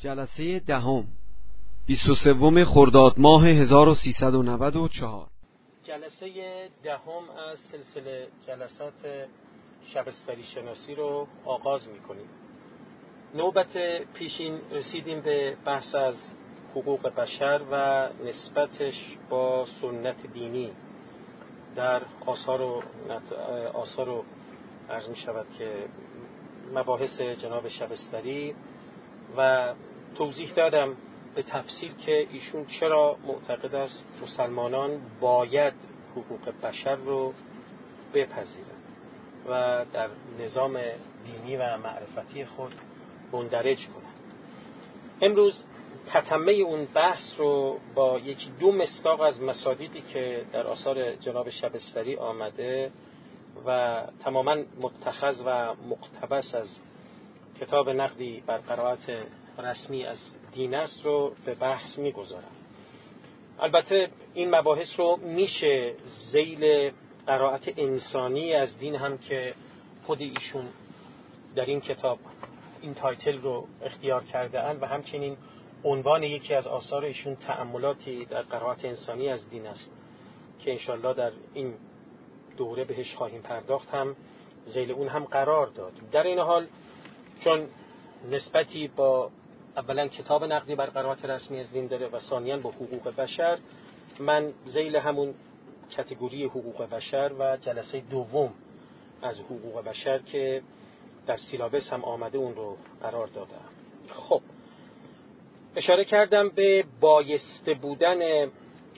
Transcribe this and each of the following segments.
جلسه دهم 23 خرداد ماه 1394. جلسه دهم از سلسله جلسات شبستری شناسی رو آغاز می‌کنیم. نوبت پیشین رسیدیم به بحث از حقوق بشر و نسبتش با سنت دینی در آثار و عرض می شود که مباحث جناب شبستری و توضیح دادم به تفصیل که ایشون چرا معتقد است مسلمانان باید حقوق بشر رو بپذیرند و در نظام دینی و معرفتی خود مندرج کنند. امروز تتمه اون بحث رو با یکی دو مصداق از مصادیقی که در آثار جناب شبستری آمده و تماما متخذ و مقتبس از کتاب نقدی بر قرائت رسمی از دین است رو به بحث می‌گذارم. البته این مباحث رو میشه ذیل قرائت انسانی از دین هم که خود ایشون در این کتاب این تایتل رو اختیار کرده اند و همچنین عنوان یکی از آثار ایشون تأملاتی در قرائت انسانی از دین است که انشالله در این دوره بهش خواهیم پرداخت هم ذیل اون هم قرار داد. در این حال چون نسبتی با اولا کتاب نقدی بر قرائت رسمی از دین داره و ثانیاً با حقوق بشر، من ذیل همون کاتگوری حقوق بشر و جلسه دوم از حقوق بشر که در سیلابس هم آمده اون رو قرار دادم. خب اشاره کردم به بایسته بودن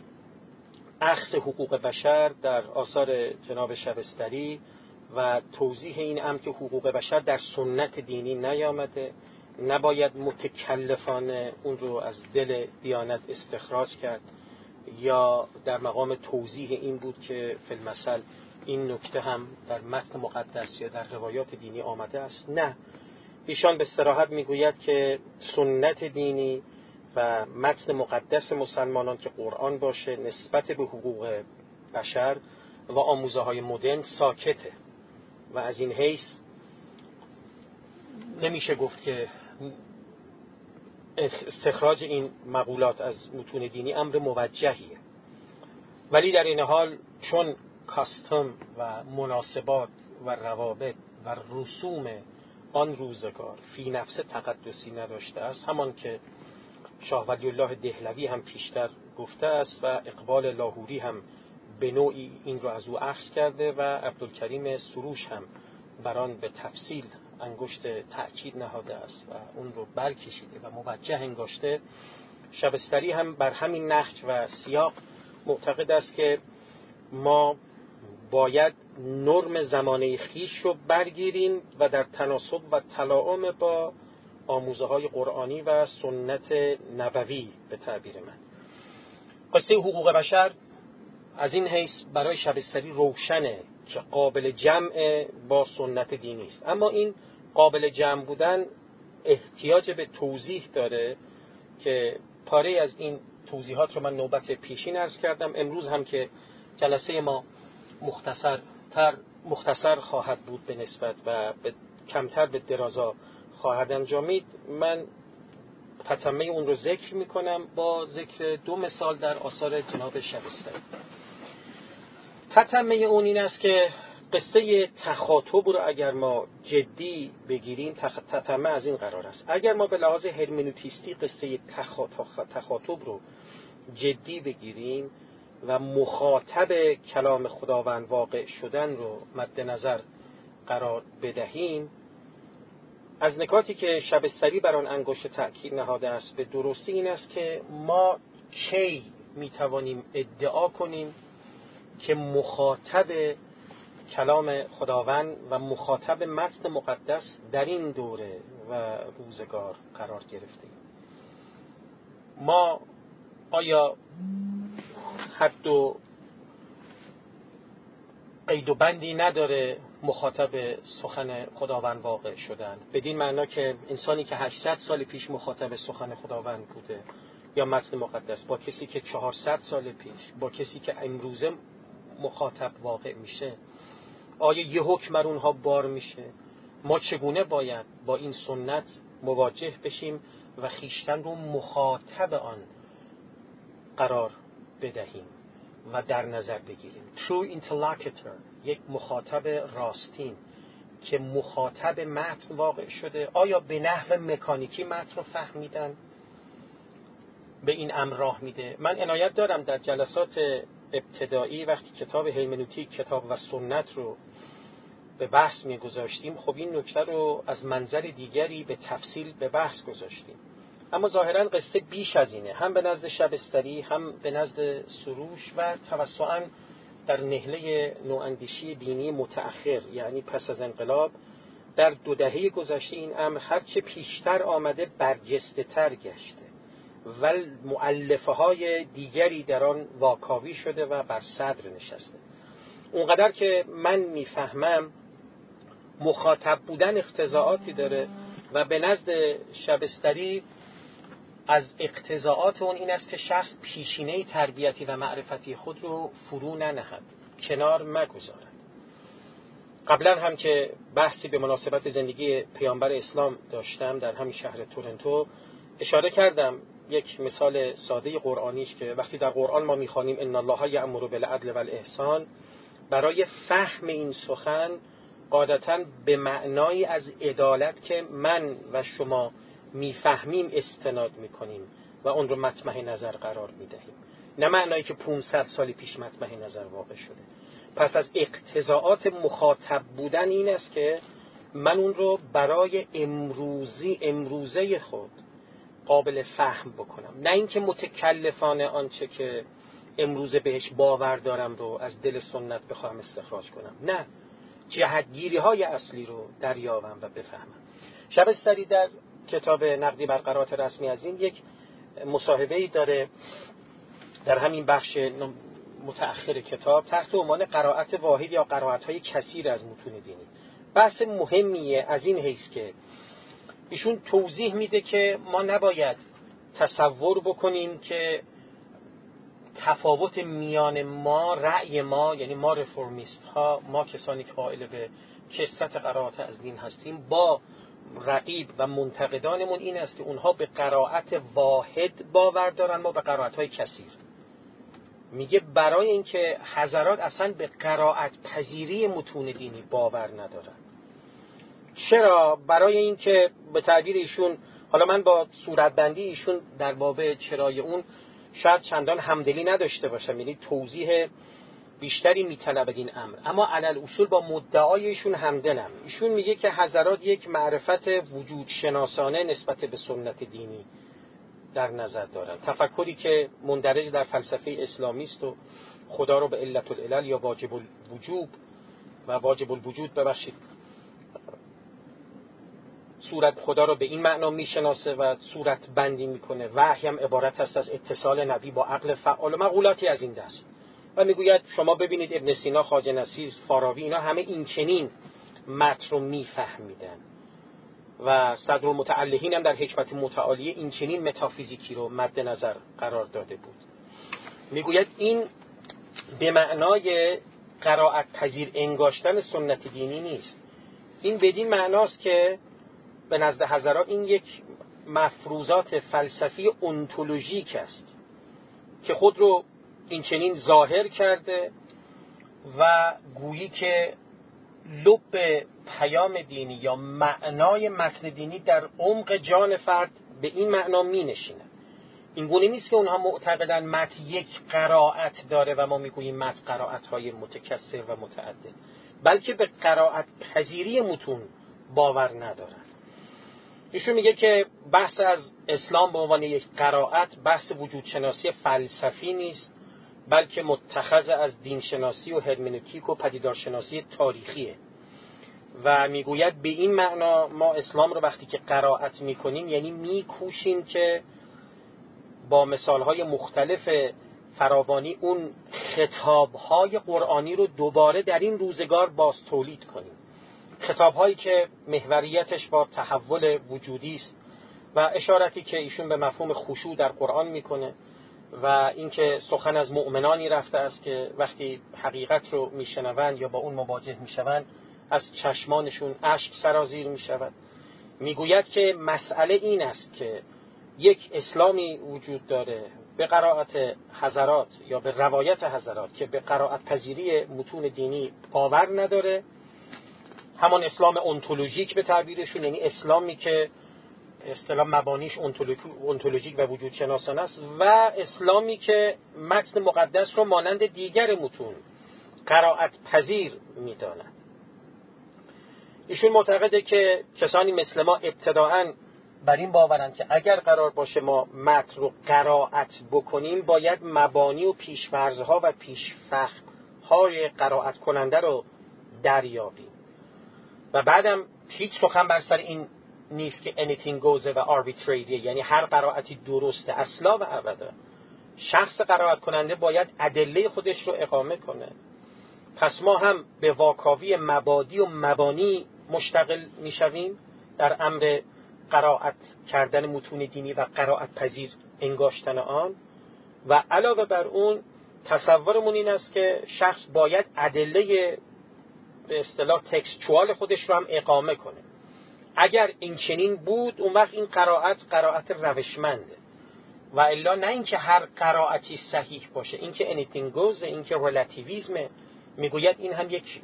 اخذ حقوق بشر در آثار جناب شبستری و توضیح این امر که حقوق بشر در سنت دینی نیامده، نباید متکلفانه اون رو از دل دیانت استخراج کرد یا در مقام توضیح این بود که فی المثل این نکته هم در متن مقدس یا در روایات دینی آمده است. نه، ایشان به صراحت میگوید که سنت دینی و متن مقدس مسلمانان که قرآن باشه نسبت به حقوق بشر و آموزه های مدرن ساکته و از این حیث نمیشه گفت که استخراج این مقولات از متون دینی امر موجهیه. ولی در این حال چون کاستم و مناسبات و روابط و رسوم آن روزگار فی نفس تقدسی نداشته است، همان که شاه ولی الله دهلوی هم پیشتر گفته است و اقبال لاهوری هم به نوعی این رو از او اخذ کرده و عبدالکریم سروش هم بران به تفصیل انگشت تأکید نهاده است و اون رو برکشیده و موجه انگاشته، شبستری هم بر همین نهج و سیاق معتقد است که ما باید نرم زمانه خیش رو برگیریم و در تناسب و تلاعم با آموزه های قرآنی و سنت نبوی به تعبیر من. قصه حقوق بشر از این حیث برای شبستری روشنه که قابل جمع با سنت دینی است، اما این قابل جمع بودن احتیاج به توضیح داره که پاره از این توضیحات رو من نوبت پیشین عرض کردم. امروز هم که جلسه ما مختصر خواهد بود به نسبت و کمتر به درازا خواهد انجامید، من تتمه اون رو ذکر میکنم با ذکر دو مثال در آثار جناب شبستری. تتمه اون این است که قصه تخاطب رو اگر ما جدی بگیریم، تتمه از این قرار است: اگر ما به لحاظ هرمنوتیستی قصه تخاطب رو جدی بگیریم و مخاطب کلام خداوند واقع شدن رو مد نظر قرار بدهیم، از نکاتی که شبستری بر آن انگشت تأکید نهاده است به درستی این است که ما کی میتوانیم ادعا کنیم که مخاطب کلام خداوند و مخاطب متن مقدس در این دوره و روزگار قرار گرفتیم. ما آیا حد و قید و بندی نداره مخاطب سخن خداوند واقع شدن، بدین معنا که انسانی که 800 سال پیش مخاطب سخن خداوند بوده یا متن مقدس با کسی که 400 سال پیش با کسی که امروزه مخاطب واقع میشه، آیا یه حکم بر اونها بار میشه؟ ما چگونه باید با این سنت مواجه بشیم و خیشتن رو مخاطب آن قرار بدهیم و در نظر بگیریم. true interlocutor، یک مخاطب راستین که مخاطب متن واقع شده. آیا به نحو مکانیکی متن رو فهمیدن؟ به این امر راه میده. من عنایت دارم در جلسات ابتدایی وقتی کتاب هرمنوتیک، کتاب و سنت رو به بحث میگذاشتیم، خب این نکته رو از منظر دیگری به تفصیل به بحث گذاشتیم. اما ظاهراً قصه بیش از اینه، هم به نزد شبستری، هم به نزد سروش و توسعاً در نهله نواندیشی دینی متأخر، یعنی پس از انقلاب در 2 دهه گذشته این امر هرچه پیشتر آمده برجسته تر گشته و مؤلفه های دیگری در آن واکاوی شده و بر صدر نشسته. اونقدر که من میفهمم مخاطب بودن اقتضاعاتی داره و به نزد شبستری از اقتضاعات اون این است که شخص پیشینه تربیتی و معرفتی خود رو فرو ننهد، کنار مگذارد. قبلا هم که بحثی به مناسبت زندگی پیامبر اسلام داشتم در همین شهر تورنتو، اشاره کردم یک مثال ساده قرآنیش که وقتی در قرآن ما میخوانیم ان الله یأمر بالعدل والاحسان، برای فهم این سخن قاعدتاً به معنای از عدالت که من و شما میفهمیم استناد میکنیم و اون رو مطمع نظر قرار میدهیم، نه معنایی که 500 سال پیش مطمع نظر واقع شده. پس از اقتضاعات مخاطب بودن این است که من اون رو برای امروزه خود قابل فهم بکنم، نه اینکه متکلفانه آنچه که امروزه بهش باور دارم رو از دل سنت بخوام استخراج کنم، نه، جهتگیری های اصلی رو دریابم و بفهمم. شبستری در کتاب نقدی بر قرائت رسمی از این یک مصاحبه‌ای داره در همین بخش متأخر کتاب تحت عنوان قرائت واحد یا قرائت‌های کثیر از متون دینی. بحث مهمیه از این حیث که ایشون توضیح میده که ما نباید تصور بکنیم که تفاوت میان ما، رأی ما، یعنی ما رفرمیست ها، ما کسانی که قائل به کثرت قرائت از دین هستیم، با رقیب و منتقدانمون این است که اونها به قرائت واحد باور دارن، ما به قرائت های کثیر. میگه برای اینکه حضرات اصلا به قرائت پذیری متون دینی باور ندارن. چرا؟ برای اینکه به تعبیر ایشون، حالا من با صورتبندی ایشون در باب چرای اون شاید چندان همدلی نداشته باشم، یعنی توضیح بیشتری میطلبد این امر، اما علل اصول با مدعای ایشون همدلم. ایشون میگه که حضرات یک معرفت وجود شناسانه نسبت به سنت دینی در نظر دارن، تفکری که مندرج در فلسفه اسلامی است و خدا رو به علت العلل یا واجب الوجوب و واجب الوجود ببخشید صورت خدا رو به این معنا میشناسه و صورت بندی میکنه. وحی هم عبارت است از اتصال نبی با عقل فعال و مقولاتی از این دست. و میگوید شما ببینید ابن سینا، خواجه نصیر، فارابی، اینا همه این چنین متن رو میفهمیدن و صدرالمتعلحین هم در حکمت متعالیه این چنین متافیزیکی رو مد نظر قرار داده بود. میگوید این به معنای قرائت پذیر انگاشتن سنت دینی نیست. این بدین معناست که به نزد حضرات این یک مفروضات فلسفی اونتولوژیک است که خود رو این چنین ظاهر کرده و گویی که لب پیام دینی یا معنای متن دینی در عمق جان فرد به این معنا می نشینه. این گونه نیست که اونها معتقدن متن یک قرائت داره و ما میگوییم متن قرائت‌های متکثر و متعدد، بلکه به قرائت پذیری متون باور ندارن. ایشون میگه که بحث از اسلام به عنوان یک قرائت بحث وجود شناسی فلسفی نیست، بلکه متخذ از دین شناسی و هرمنوتیک و پدیدار شناسی تاریخیه و میگوید به این معنا ما اسلام رو وقتی که قرائت میکنیم یعنی میکوشیم که با مثالهای مختلف فراوانی اون خطابهای قرآنی رو دوباره در این روزگار باز تولید کنیم، خطابهایی که محوریتش با تحول وجودی است و اشارتی که ایشون به مفهوم خشوع در قرآن میکنه و اینکه سخن از مؤمنانی رفته است که وقتی حقیقت رو میشنوند یا با اون مواجه میشوند از چشمانشون اشک سرازیر میشود. میگوید که مسئله این است که یک اسلامی وجود داره به قرائت حضرات یا به روایت حضرات که به قرائت پذیری متون دینی باور نداره، همان اسلام اونتولوژیک به تعبیرشون، یعنی اسلامی که اصطلاح مبانیش اونتولوژیک و وجود شناسانه است، و اسلامی که متن مقدس رو مانند دیگر متون قرائت پذیر می‌داند. ایشون معتقده که کسانی مثل ما ابتداعاً بر این باورند که اگر قرار باشه ما متن رو قرائت بکنیم باید مبانی و پیش‌فرض‌ها و پیش‌فهم‌های قرائت کننده رو دریابیم و بعدم هیچ سخن بر سر این نیست که anything goes و arbitrary، یعنی هر قرائتی درسته اصلا و ابدا. شخص قرائت کننده باید ادله خودش رو اقامه کنه. پس ما هم به واکاوی مبادی و مبانی مشتغل میشویم در امر قرائت کردن متون دینی و قرائت پذیر انگاشتن آن، و علاوه بر اون تصورمون این است که شخص باید ادله به اصطلاح تکستوال خودش رو هم اقامه کنه. اگر این چنین بود اون وقت این قرائت روشمنده، و الا نه اینکه هر قرائتی صحیح باشه. اینکه anything goes، اینکه relativism میگوید، این هم یک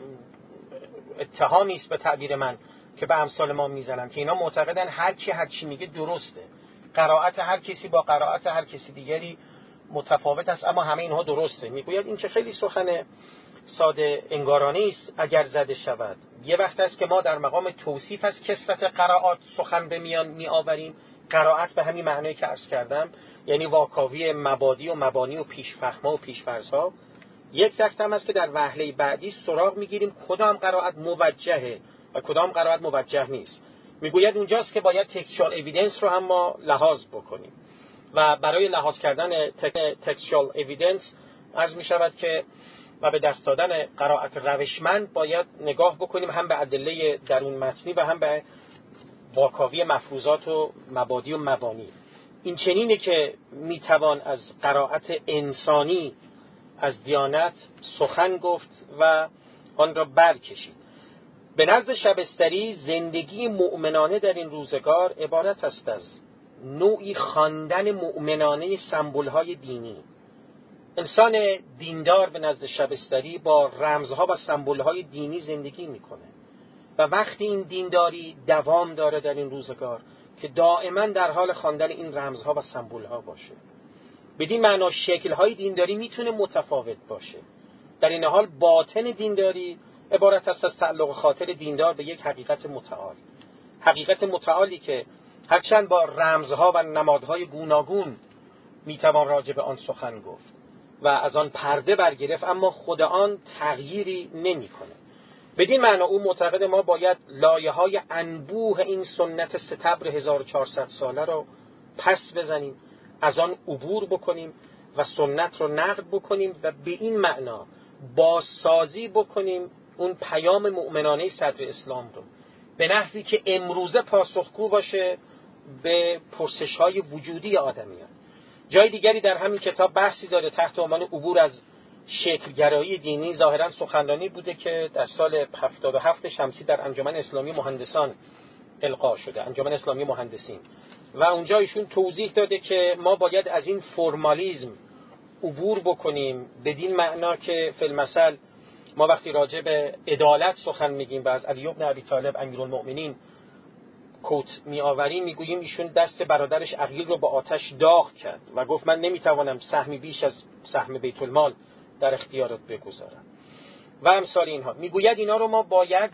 اتهامی است به تعبیر من که به امثال ما میزنن که اینا معتقدن هر کی هر چی میگه درسته، قرائت هر کسی با قرائت هر کسی دیگری متفاوت است اما همه اینها درسته. میگوید این که خیلی سخن ساده انگارانه است اگر زده شود. یه وقت است که ما در مقام توصیف از کثرت قرائات سخن به میان میآوریم. قرائت به همین معنی که عرض کردم، یعنی واکاوی مبادی و مبانی و پیش‌فهم‌ها و پیش‌فرض‌ها. یک وقت هم است که در وهله بعدی سراغ میگیریم کدام قرائت موجهه و کدام قرائت موجه نیست. میگوید اونجاست که باید تکستوال اوییدنس رو هم ما لحاظ بکنیم و برای لحاظ کردن تکستوال اوییدنس عرض میشود که و به دست دادن قرائت روشمند باید نگاه بکنیم هم به ادله درون متنی و هم به واکاوی مفروضات و مبادی و مبانی. این چنینه که میتوان از قرائت انسانی از دیانت سخن گفت و آن را برکشید. به نزد شبستری زندگی مؤمنانه در این روزگار عبارت است از نوعی خواندن مؤمنانه سمبول‌های دینی. انسان دیندار به نزد شبستری با رمزها و سمبول‌های دینی زندگی میکنه و وقتی این دینداری دوام داره در این روزگار که دائما در حال خواندن این رمزها و سمبول‌ها باشه. بدین معنا شکل‌های دینداری میتونه متفاوت باشه. در این حال باطن دینداری عبارت است از تعلق خاطر دیندار به یک حقیقت متعال. حقیقت متعالی که هرچند با رمزها و نمادهای گوناگون میتوان راجع به آن سخن گفت و از آن پرده برگرفت، اما خود آن تغییری نمی‌کنه. بدین معنا او معتقد ما باید لایه‌های انبوه این سنت ستبر 1400 ساله رو پس بزنیم، از آن عبور بکنیم و سنت رو نقد بکنیم و به این معنا بازسازی بکنیم اون پیام مؤمنانه صدر اسلام رو به نحوی که امروزه پاسخگو باشه به پرسش‌های وجودی آدمیان. جای دیگری در همین کتاب بحثی داره تحت عنوان عبور از شکلگرایی دینی. ظاهراً سخنرانی بوده که در سال 77 شمسی در انجمن اسلامی مهندسان القا شده، انجمن اسلامی مهندسین، و اونجا ایشون توضیح داده که ما باید از این فرمالیزم عبور بکنیم بدین معنا که فی المثل ما وقتی راجع به عدالت سخن میگیم و از علی بن ابی طالب امیرالمؤمنین کوت میآوریم، میگوییم ایشون دست برادرش عقیل رو با آتش داغ کرد و گفت من نمیتوانم سهمی بیش از سهم بیت المال در اختیارت بگذارم و امثال اینها. میگوید اینا رو ما باید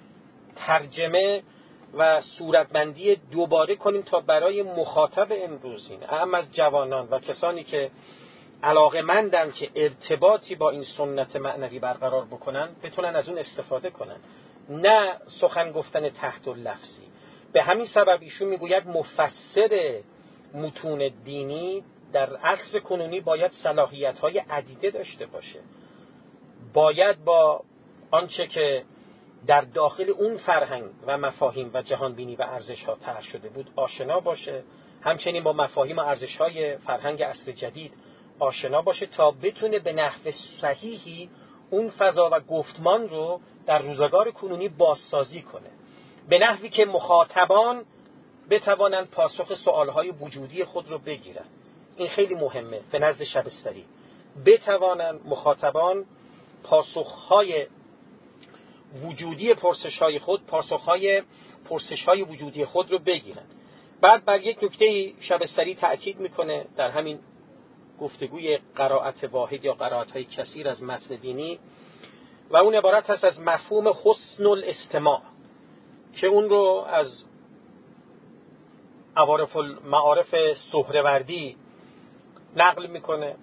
ترجمه و صورتبندی دوباره کنیم تا برای مخاطب امروزین، اهم از جوانان و کسانی که علاقه‌مندن که ارتباطی با این سنت معنوی برقرار بکنن بتونن از اون استفاده کنن، نه سخن گفتن تحت اللفظی. به همین سبب ایشون میگوید مفسر متون دینی در عصر کنونی باید صلاحیت‌های عدیده داشته باشه. باید با آنچه که در داخل اون فرهنگ و مفاهیم و جهانبینی و ارزش‌ها طرح شده بود آشنا باشه، همچنین با مفاهیم و ارزش‌های فرهنگ عصر جدید آشنا باشه تا بتونه به نحو صحیحی اون فضا و گفتمان رو در روزگار کنونی بازسازی کنه، به نحوی که مخاطبان بتوانند پاسخ سوالهای وجودی خود رو بگیرند. این خیلی مهمه به نزد شبستری، بتوانند مخاطبان پاسخهای وجودی پرسش‌های خود، پاسخهای پرسش‌های وجودی خود رو بگیرند. بعد بر یک نکته شبستری تأکید میکنه در همین گفتگوی قرائت واحد یا قرائت‌های کثیر از متن دینی، و اون عبارت هست از مفهوم حسن الاستماع که اون رو از عوارف المعارف سهروردی نقل میکنه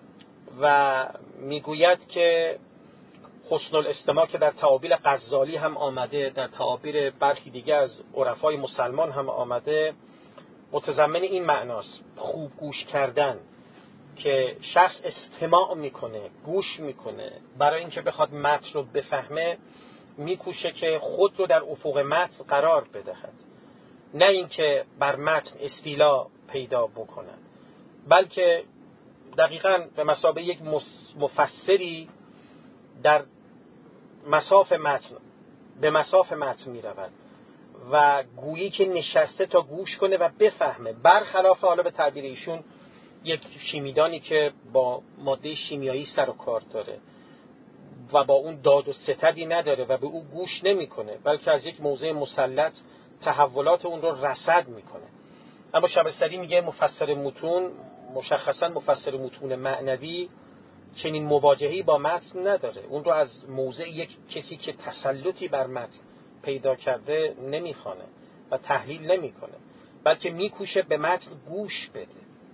و میگوید که حسن الاستماع که در تعابیر غزالی هم آمده، در تعابیر برخی دیگه از عرفای مسلمان هم آمده، متضمن این معناست: خوب گوش کردن، که شخص استماع میکنه، گوش میکنه، برای اینکه بخواد متن رو بفهمه میکوشه که خود رو در افق متن قرار بدهد، نه اینکه بر متن استیلا پیدا بکنه، بلکه دقیقاً به مثابه یک مفسری در مساف متن به مساف متن میرود و گویی که نشسته تا گوش کنه و بفهمه، برخلاف حالا به تعبیر ایشون یک شیمیدانی که با ماده شیمیایی سر و کار داره و با اون داد و ستدی نداره و به او گوش نمیکنه، بلکه از یک موضع مسلط تحولات اون رو رصد میکنه. اما شبستری میگه مفسر متون، مشخصا مفسر متون معنوی، چنین مواجهه‌ای با متن نداره. اون رو از موضع یک کسی که تسلطی بر متن پیدا کرده نمیخوانه و تحلیل نمیکنه، بلکه میکوشه به متن گوش بده.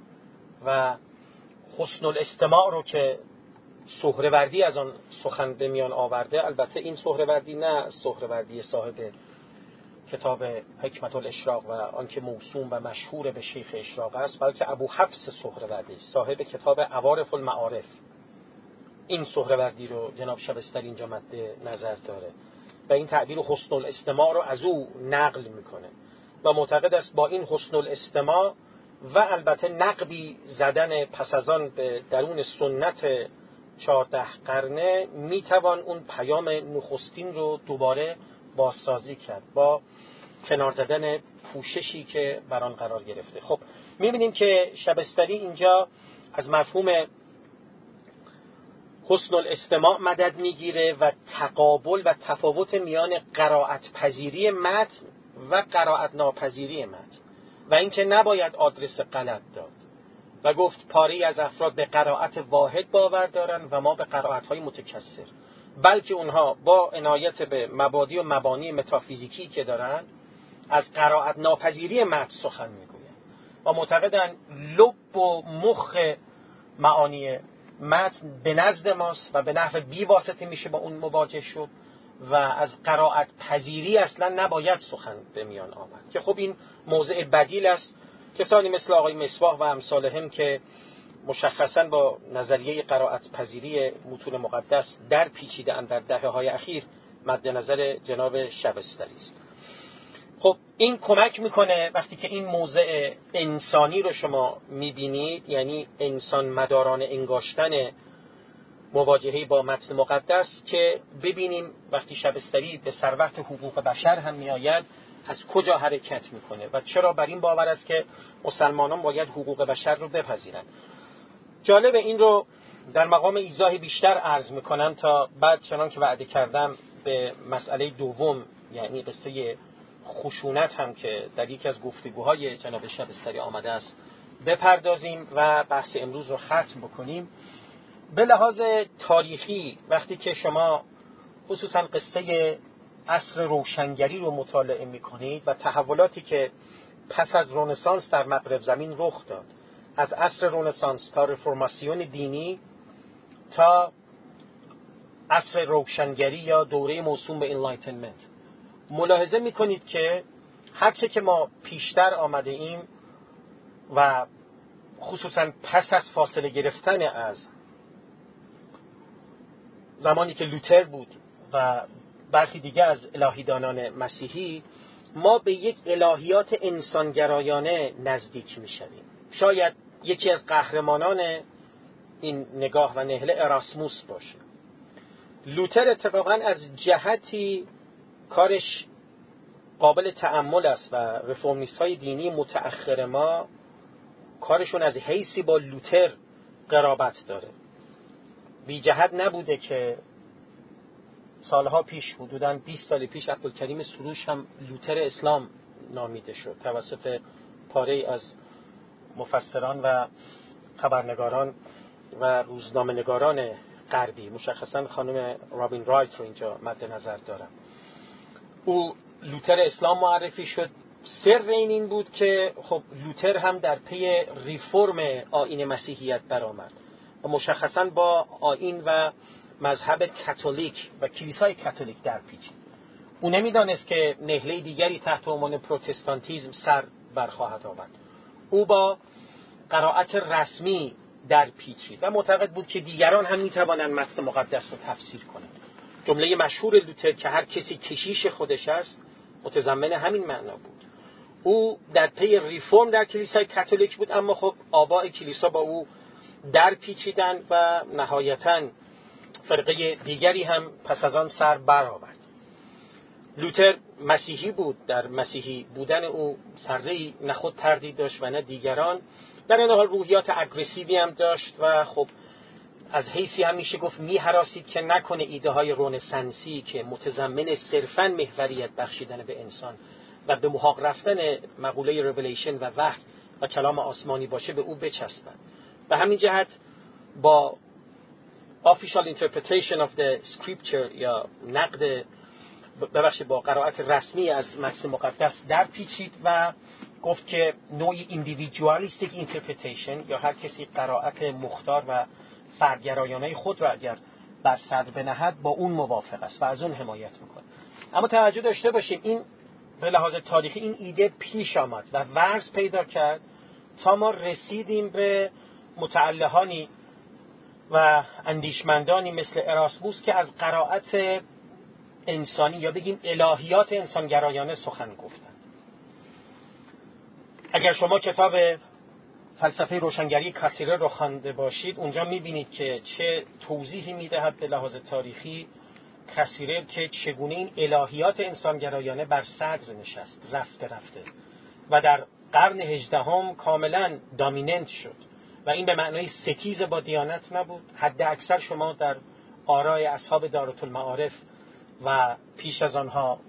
و حسن الاستماع رو که سهروردی از آن سخن به میان آورده، البته این سهروردی نه سهروردی صاحب کتاب حکمت الاشراق و آن که موسوم و مشهور به شیخ اشراق است، بلکه ابو حفص سهروردی صاحب کتاب عوارف المعارف، این سهروردی رو جناب شبستری اینجا مد نظر داره و این تعبیر حسن الاستماع رو از او نقل میکنه و معتقد است با این حسن الاستماع و البته نقبی زدن پس از آن به درون سنت 14 قرنه میتوان اون پیام نخستین رو دوباره بازسازی کرد با کنار زدن پوششی که بر آن قرار گرفته. خب میبینیم که شبستری اینجا از مفهوم حسن الاستماع مدد میگیره و تقابل و تفاوت میان قرائت پذیری متن و قرائت ناپذیری متن و اینکه نباید آدرس غلط داد و گفت پاری از افراد به قرائت واحد باور دارن و ما به قرائت‌های متکثر، بلکه اونها با عنایت به مبادی و مبانی متافیزیکی که دارن از قرائت ناپذیری متن سخن میگوین و معتقدن لب و مخ معانی متن به نزد ماست و به نحو بی واسطه میشه با اون مواجه شد و از قرائت پذیری اصلا نباید سخن به میان آمد، که خب این موضع بدیل است. کسانی مثل آقای مصباح و امثالهم که مشخصاً با نظریه قرائت پذیری متون مقدس در پیچیده اند در دهه‌های اخیر، مد نظر جناب شبستری است. خب این کمک میکنه وقتی که این موضع انسانی رو شما میبینید، یعنی انسان مداران انگاشتن مواجهه با متن مقدس، که ببینیم وقتی شبستری به ثروت حقوق بشر هم میآید از کجا حرکت میکنه و چرا بر این باور است که مسلمانان باید حقوق بشر رو بپذیرند. جالب این رو در مقام ایضاح بیشتر عرض میکنم تا بعد چنان که وعده کردم به مسئله دوم، یعنی قصه خشونت هم که در یکی از گفتگوهای جناب شبستری آمده است بپردازیم و بحث امروز رو ختم بکنیم. به لحاظ تاریخی وقتی که شما خصوصا قصه عصر روشنگری رو مطالعه میکنید و تحولاتی که پس از رنسانس در مغرب زمین رخ داد، از عصر رنسانس تا رفرماسیون دینی تا عصر روشنگری یا دوره موسوم به انلایتنمنت، ملاحظه میکنید که هرچه که ما پیشتر آمده ایم و خصوصا پس از فاصله گرفتن از زمانی که لوتر بود و برخی دیگه از الهیدانان مسیحی، ما به یک الهیات انسانگرایانه نزدیک میشویم. شاید یکی از قهرمانان این نگاه و نهله اراسموس باشه. لوتر اتفاقا از جهتی کارش قابل تأمل است و رفرمیست های دینی متأخر ما کارشون از حیثی با لوتر قرابت داره. بی جهت نبوده که سالها پیش، حدوداً 20 سال پیش، عبدالکریم سروش هم لوتر اسلام نامیده شد توسط پاره از مفسران و خبرنگاران و روزنامه‌نگاران غربی. مشخصاً خانم رابین رایت رو اینجا مد نظر دارم. او لوتر اسلام معرفی شد. سر این بود که خب لوتر هم در پی ریفرم آیین مسیحیت برآمد و مشخصاً با آیین و مذهب کاتولیک و کلیسای کاتولیک در پیچید. او نمیدانست که نهله دیگری تحت عنوان پروتستانتیزم سر برخواهد آورد. او با قرائت رسمی در پیچید و معتقد بود که دیگران هم میتوانند متن مقدس رو تفسیر کنند. جمله مشهور لوتر که هر کسی کشیش خودش است متضمن همین معنا بود. او در پی ریفرم در کلیسای کاتولیک بود، اما خب آباء کلیسا با او در پیچیدند و نهایتاً فرقه دیگری هم پس از آن سر برآورد. لوتر مسیحی بود. در مسیحی بودن او ذره‌ای نه خود تردید داشت و نه دیگران. در این حال روحیات اگریسیوی هم داشت و خب از حیثی هم میشه گفت می‌هراسید که نکنه ایده های رنسانسی که متضمن صرفاً محوریت بخشیدن به انسان و به محاق رفتن مقوله ریولیشن و وحی و کلام آسمانی باشه به او بچسبد. به همین جهت با official interpretation of the scripture یا با قرائت رسمی از متن مقدس در پیچید و گفت که نوعی individualistic interpretation یا هر کسی قرائت مختار و فردگرایانه خود را اگر بر صدر بنهد با اون موافق است و از اون حمایت میکنه. اما توجه داشته باشیم این به لحاظ تاریخی این ایده پیش آمد و ورز پیدا کرد تا ما رسیدیم به متعلهانی و اندیشمندانی مثل اراسموس که از قرائت انسانی یا بگیم الهیات انسانگرایانه سخن گفتند. اگر شما کتاب فلسفه روشنگری کاسیرر رو خوانده باشید اونجا میبینید که چه توضیحی میدهد به لحاظ تاریخی کاسیرر که چگونه این الهیات انسانگرایانه بر صدر نشست رفته و در قرن 18 کاملا دامیننت شد و این به معنای ستیز با دیانت نبود. حد اکثر شما در آراء اصحاب دارالمعارف و پیش از آنها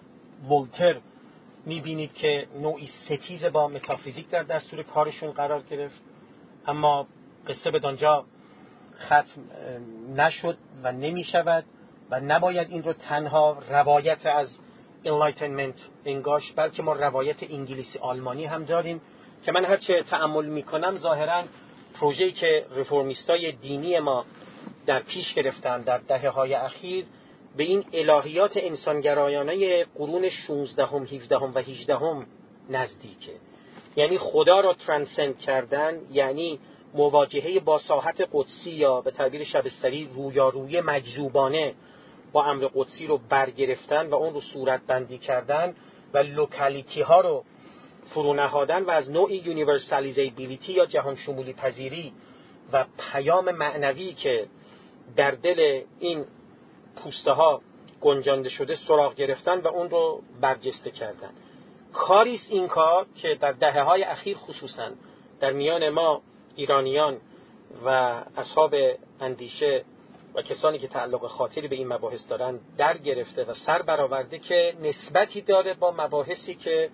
ولتر میبینید که نوعی ستیز با متافیزیک در دستور کارشون قرار گرفت، اما قصه به دانجا ختم نشد و نمیشود و نباید این رو تنها روایت از انلایتنمنت انگاشت، بلکه ما روایت انگلیسی آلمانی هم داریم که من هرچه تأمل میکنم ظاهراً پروژه‌ای که رفرمیستای دینی ما در پیش گرفتن در دهه‌های اخیر به این الهیات انسانگرایانه قرون 16 17 و 18 نزدیکه. یعنی خدا را ترانسند کردن، یعنی مواجهه با ساحت قدسی یا به تعبیر شبستری رویارویی مجذوبانه با امر قدسی رو برگرفتن و اون رو صورت بندی کردن و لوکالیتی ها رو فرو نهادن و از نوعی یونیورسالیزیبیلیتی یا جهان شمولی پذیری و پیام معنوی که در دل این پوسته ها گنجانده شده سراغ گرفتن و اون رو برجسته کردن. کاریست این کار که در دهه‌های اخیر خصوصا در میان ما ایرانیان و اصحاب اندیشه و کسانی که تعلق خاطری به این مباحث دارن در گرفته و سر برآورده که نسبتی داره با مباحثی که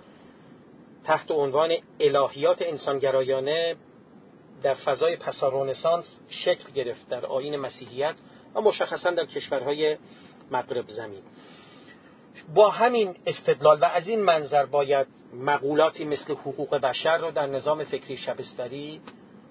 تحت عنوان الهیات انسانگرایانه در فضای پسا رنسانس شکل گرفت در آیین مسیحیت و مشخصا در کشورهای مغرب زمین. با همین استدلال و از این منظر باید مقولاتی مثل حقوق بشر را در نظام فکری شبستری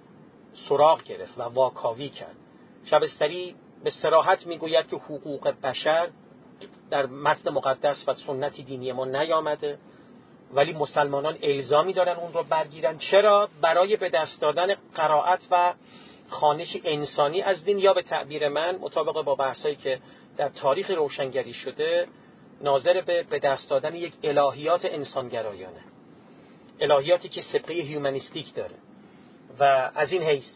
سراغ گرفت و واکاوی کرد. شبستری به صراحت میگوید که حقوق بشر در متن مقدس و سنت دینی ما نیامده، ولی مسلمانان الزامی دارن اون رو برگیرن. چرا؟ برای به دست دادن قرائت و خوانش انسانی از دین، یا به تعبیر من مطابق با بحثایی که در تاریخ روشنگری شده ناظر به دست دادن یک الهیات انسانگرایانه، الهیاتی که سبقه هیومانیستیک داره و از این حیث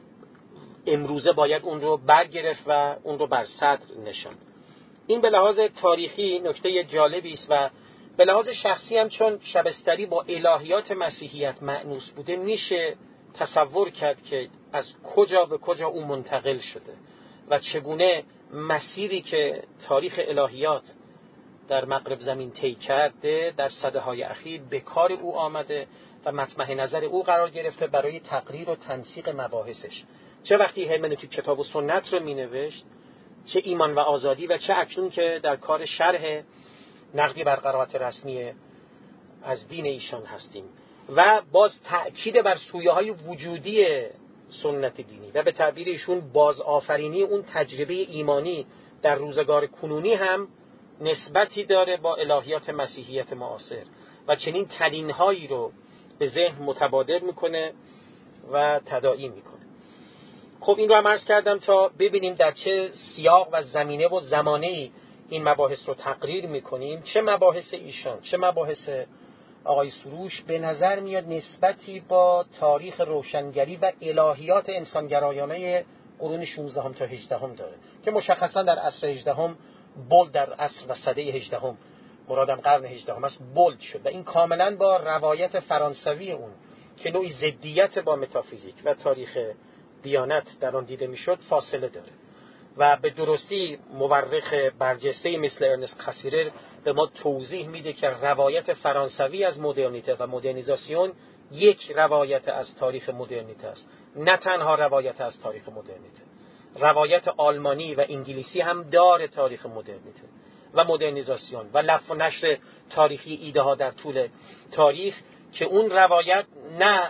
امروزه باید اون رو برگرفت و اون رو بر صدر نشاند. این به لحاظ تاریخی نکته جالبی است و به لحاظ شخصی هم چون شبستری با الهیات مسیحیت مأنوس بوده، میشه تصور کرد که از کجا به کجا اون منتقل شده و چگونه مسیری که تاریخ الهیات در مغرب زمین طی کرده در سده‌های اخیر به کار او آمده و مطمع نظر او قرار گرفته برای تقریر و تنسیق مباحثش. چه وقتی هرمنوتیک کتاب و سنت رو مینوشت، چه ایمان و آزادی، و چه اکنون که در کار شرح نقدی بر قرائت رسمی از دین ایشان هستیم. و باز تأکید بر سویه‌های وجودی سنت دینی و به تعبیر ایشون بازآفرینی اون تجربه ایمانی در روزگار کنونی هم نسبتی داره با الهیات مسیحیت معاصر و چنین تلین‌هایی رو به ذهن متبادر میکنه و تداعی میکنه. خب این رو هم عرض کردم تا ببینیم در چه سیاق و زمینه و زمانه‌ای این مباحث رو تقریر میکنیم. چه مباحث ایشان، چه مباحث آقای سروش به نظر میاد نسبتی با تاریخ روشنگری و الهیات انسانگرایانه قرون 16 تا 18 داره که مشخصا در عصر 18 بولد، در عصر و سده 18 مرادم قرن 18 است، بولد شد و این کاملا با روایت فرانسوی اون که نوعی ضدیت با متافیزیک و تاریخ دیانت در آن دیده میشد فاصله داره و به درستی مورخ برجسته مثل ارنست کاسیرر به ما توضیح میده که روایت فرانسوی از مدرنیته و مدرنیزاسیون یک روایت از تاریخ مدرنیته است، نه تنها روایت از تاریخ مدرنیته. روایت آلمانی و انگلیسی هم داره تاریخ مدرنیته و مدرنیزاسیون و لف و نشر تاریخی ایده ها در طول تاریخ که اون روایت نه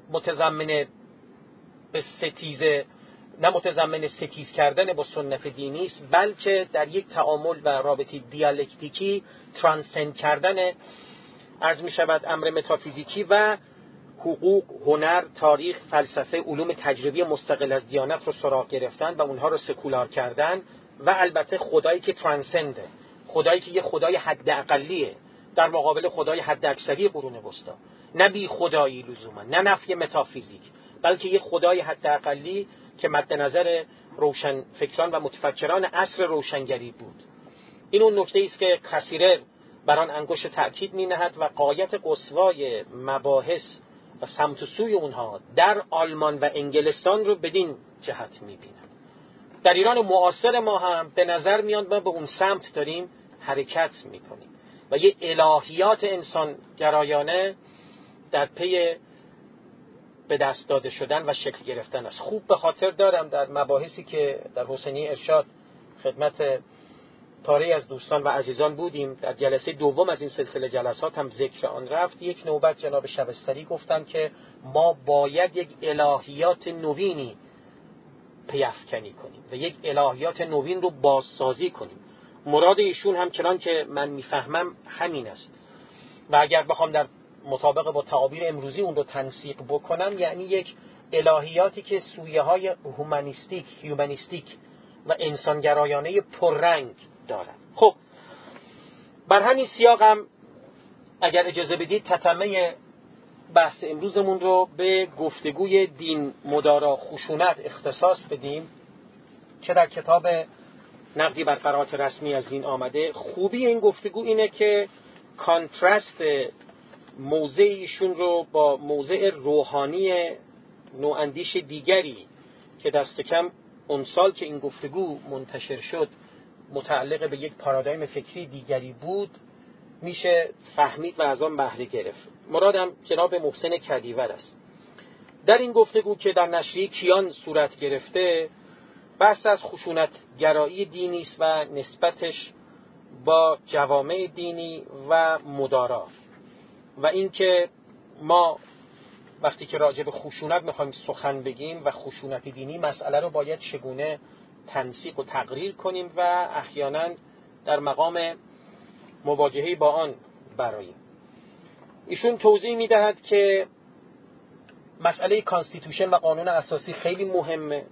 متضمن ستیز کردن با سنت دینی است، بلکه در یک تعامل و رابطه دیالکتیکی ترانسند کردن عرض می شود امر متافیزیکی و حقوق، هنر، تاریخ، فلسفه، علوم تجربی مستقل از دیانت رو سراغ گرفتن و اونها رو سکولار کردن و البته خدایی که ترانسنده، خدایی که یه خدای حد اقلیه در مقابل خدای حد اکثری قرون وسطی، نه بی خدایی لزوما، نه نفی متافیزیک، بلکه یه خدای حد اقلی که مد نظر روشن فکران و متفکران عصر روشنگری بود. این اون نکته است که کاسیرر بر آن انگشت تأکید می‌نهد و غایت قصوای مباحث و سمت و سوی اونها در آلمان و انگلستان رو بدین جهت می‌بیند. در ایران معاصر ما هم به نظر میاد ما به اون سمت داریم حرکت می‌کنیم و یه الهیات انسان گرایانه در پی به دست داده شدن و شکل گرفتن است. خوب به خاطر دارم در مباحثی که در حسینیه ارشاد خدمت پاره از دوستان و عزیزان بودیم، در جلسه دوم از این سلسله جلسات هم ذکر آن رفت. یک نوبت جناب شبستری گفتن که ما باید یک الهیات نوینی پیافکنی کنیم و یک الهیات نوین رو بازسازی کنیم. مراد ایشون هم چنان که من میفهمم همین است و اگر بخوام در مطابق با تعابیر امروزی اون رو تنسیق بکنم، یعنی یک الهیاتی که سویه های هومانیستیک و انسانگرایانه پررنگ دارد. خب بر همین سیاق هم اگر اجازه بدید تتمه بحث امروزمون رو به گفتگوی دین مدارا خشونت اختصاص بدیم که در کتاب نقدی بر قرائت رسمی از دین آمده. خوبی این گفتگو اینه که کانترست موضع ایشون رو با موضع روحانی نواندیش دیگری که دست کم اون سال که این گفتگو منتشر شد متعلق به یک پارادایم فکری دیگری بود میشه فهمید و از آن بهره گرفت. مرادم جناب محسن کدیور است. در این گفتگو که در نشریه کیان صورت گرفته بحث از خشونت گرایی دینی است و نسبتش با جوامع دینی و مدارا و اینکه ما وقتی که راجع به خشونت میخوایم سخن بگیم و خشونت دینی مسئله رو باید چگونه تنسیق و تقریر کنیم و احیانا در مقام مواجهه با آن براییم. ایشون توضیح میدهد که مسئله کانستیتوشن و قانون اساسی خیلی مهمه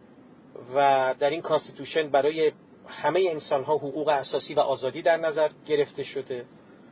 و در این کانستیتوشن برای همه انسان‌ها حقوق اساسی و آزادی در نظر گرفته شده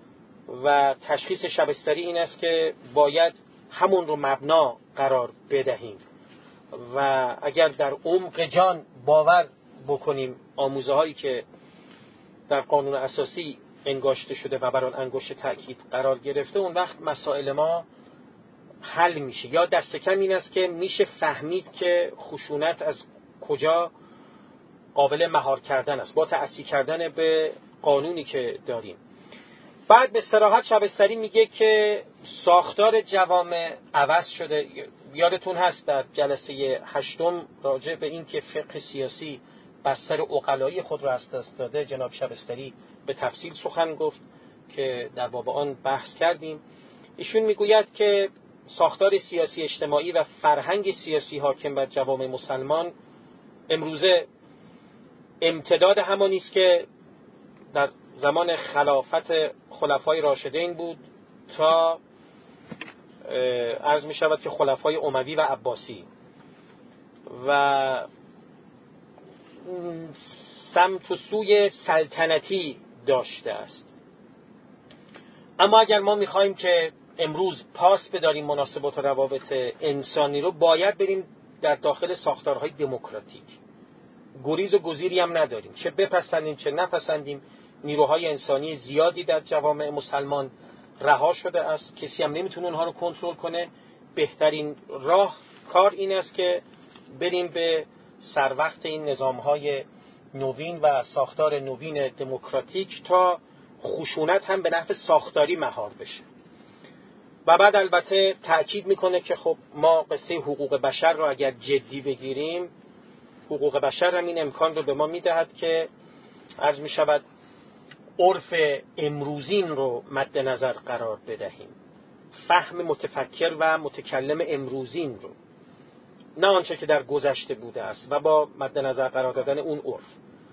و تشخیص شبستری این است که باید همون رو مبنا قرار بدهیم و اگر در عمق جان باور بکنیم آموزه هایی که در قانون اساسی انگاشته شده و بر آن انگشت تأکید قرار گرفته، اون وقت مسائل ما حل میشه. یا دست کم این است که میشه فهمید که خشونت از کجا قابل مهار کردن است با تأسی کردن به قانونی که داریم. بعد به صراحت شبستری میگه که ساختار جوامع عوض شده. یادتون هست در جلسه 8 راجع به این که فقه سیاسی بستر عقلایی خود را از دست داده جناب شبستری به تفصیل سخن گفت که در باب آن بحث کردیم. ایشون میگوید که ساختار سیاسی اجتماعی و فرهنگ سیاسی حاکم بر جوامع مسلمان امروزه امتداد همانی است که در زمان خلافت خلفای راشدین بود تا عرض می شود که خلفای اموی و عباسی، و سمت و سوی سلطنتی داشته است. اما اگر ما می خواهیم که امروز پاس بداریم مناسبات و روابط انسانی رو، باید بریم در داخل ساختارهای دموکراتیک. گریز و گزیری هم نداریم، چه بپسندیم چه نپسندیم. نیروهای انسانی زیادی در جوامع مسلمان رها شده است، کسی هم نمیتونه اونها رو کنترل کنه. بهترین کار این است که بریم به سر وقت این نظامهای نوین و ساختار نوین دموکراتیک تا خشونت هم به نحو ساختاری مهار بشه. و بعد البته تأکید میکنه که خب ما قصه حقوق بشر رو اگر جدی بگیریم، حقوق بشر هم این امکان رو به ما میدهد که عرض میشود عرف امروزین رو مد نظر قرار بدهیم، فهم متفکر و متکلم امروزین رو، نه آنچه که در گذشته بوده است و با مد نظر قرار دادن اون عرف.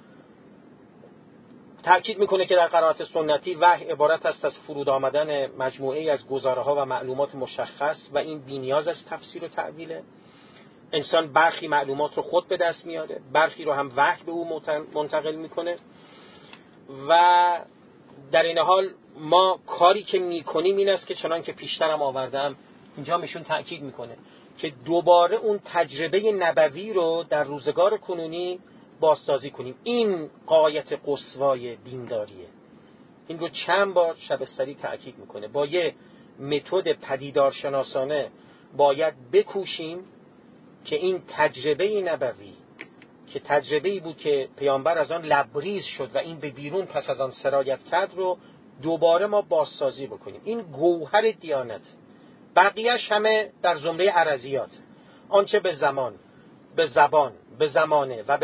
تأکید میکنه که در قرائت سنتی وحی عبارت است از فرود آمدن مجموعه‌ای از گزاره‌ها و معلومات مشخص و این بی‌نیاز از تفسیر و تأویله. انسان برخی معلومات رو خود به دست میاره، برخی رو هم وحی به او منتقل میکنه و در این حال ما کاری که میکنیم این است که چنان که پیشترم آوردم اینجا میشون تأکید میکنه که دوباره اون تجربه نبوی رو در روزگار کنونی بازسازی کنیم. این غایت قصوای دینداریه. این رو چند بار شبستری تأکید میکنه. با یه متد پدیدارشناسانه باید بکوشیم که این تجربه نبوی که تجربه‌ای بود که پیامبر از آن لبریز شد و این به بیرون پس از آن سرایت کرد رو دوباره ما بازسازی بکنیم. این گوهر دیانت. بقیه‌اش همه در زمره عرضیات. آنچه به زمان، به زبان، به زمانه و به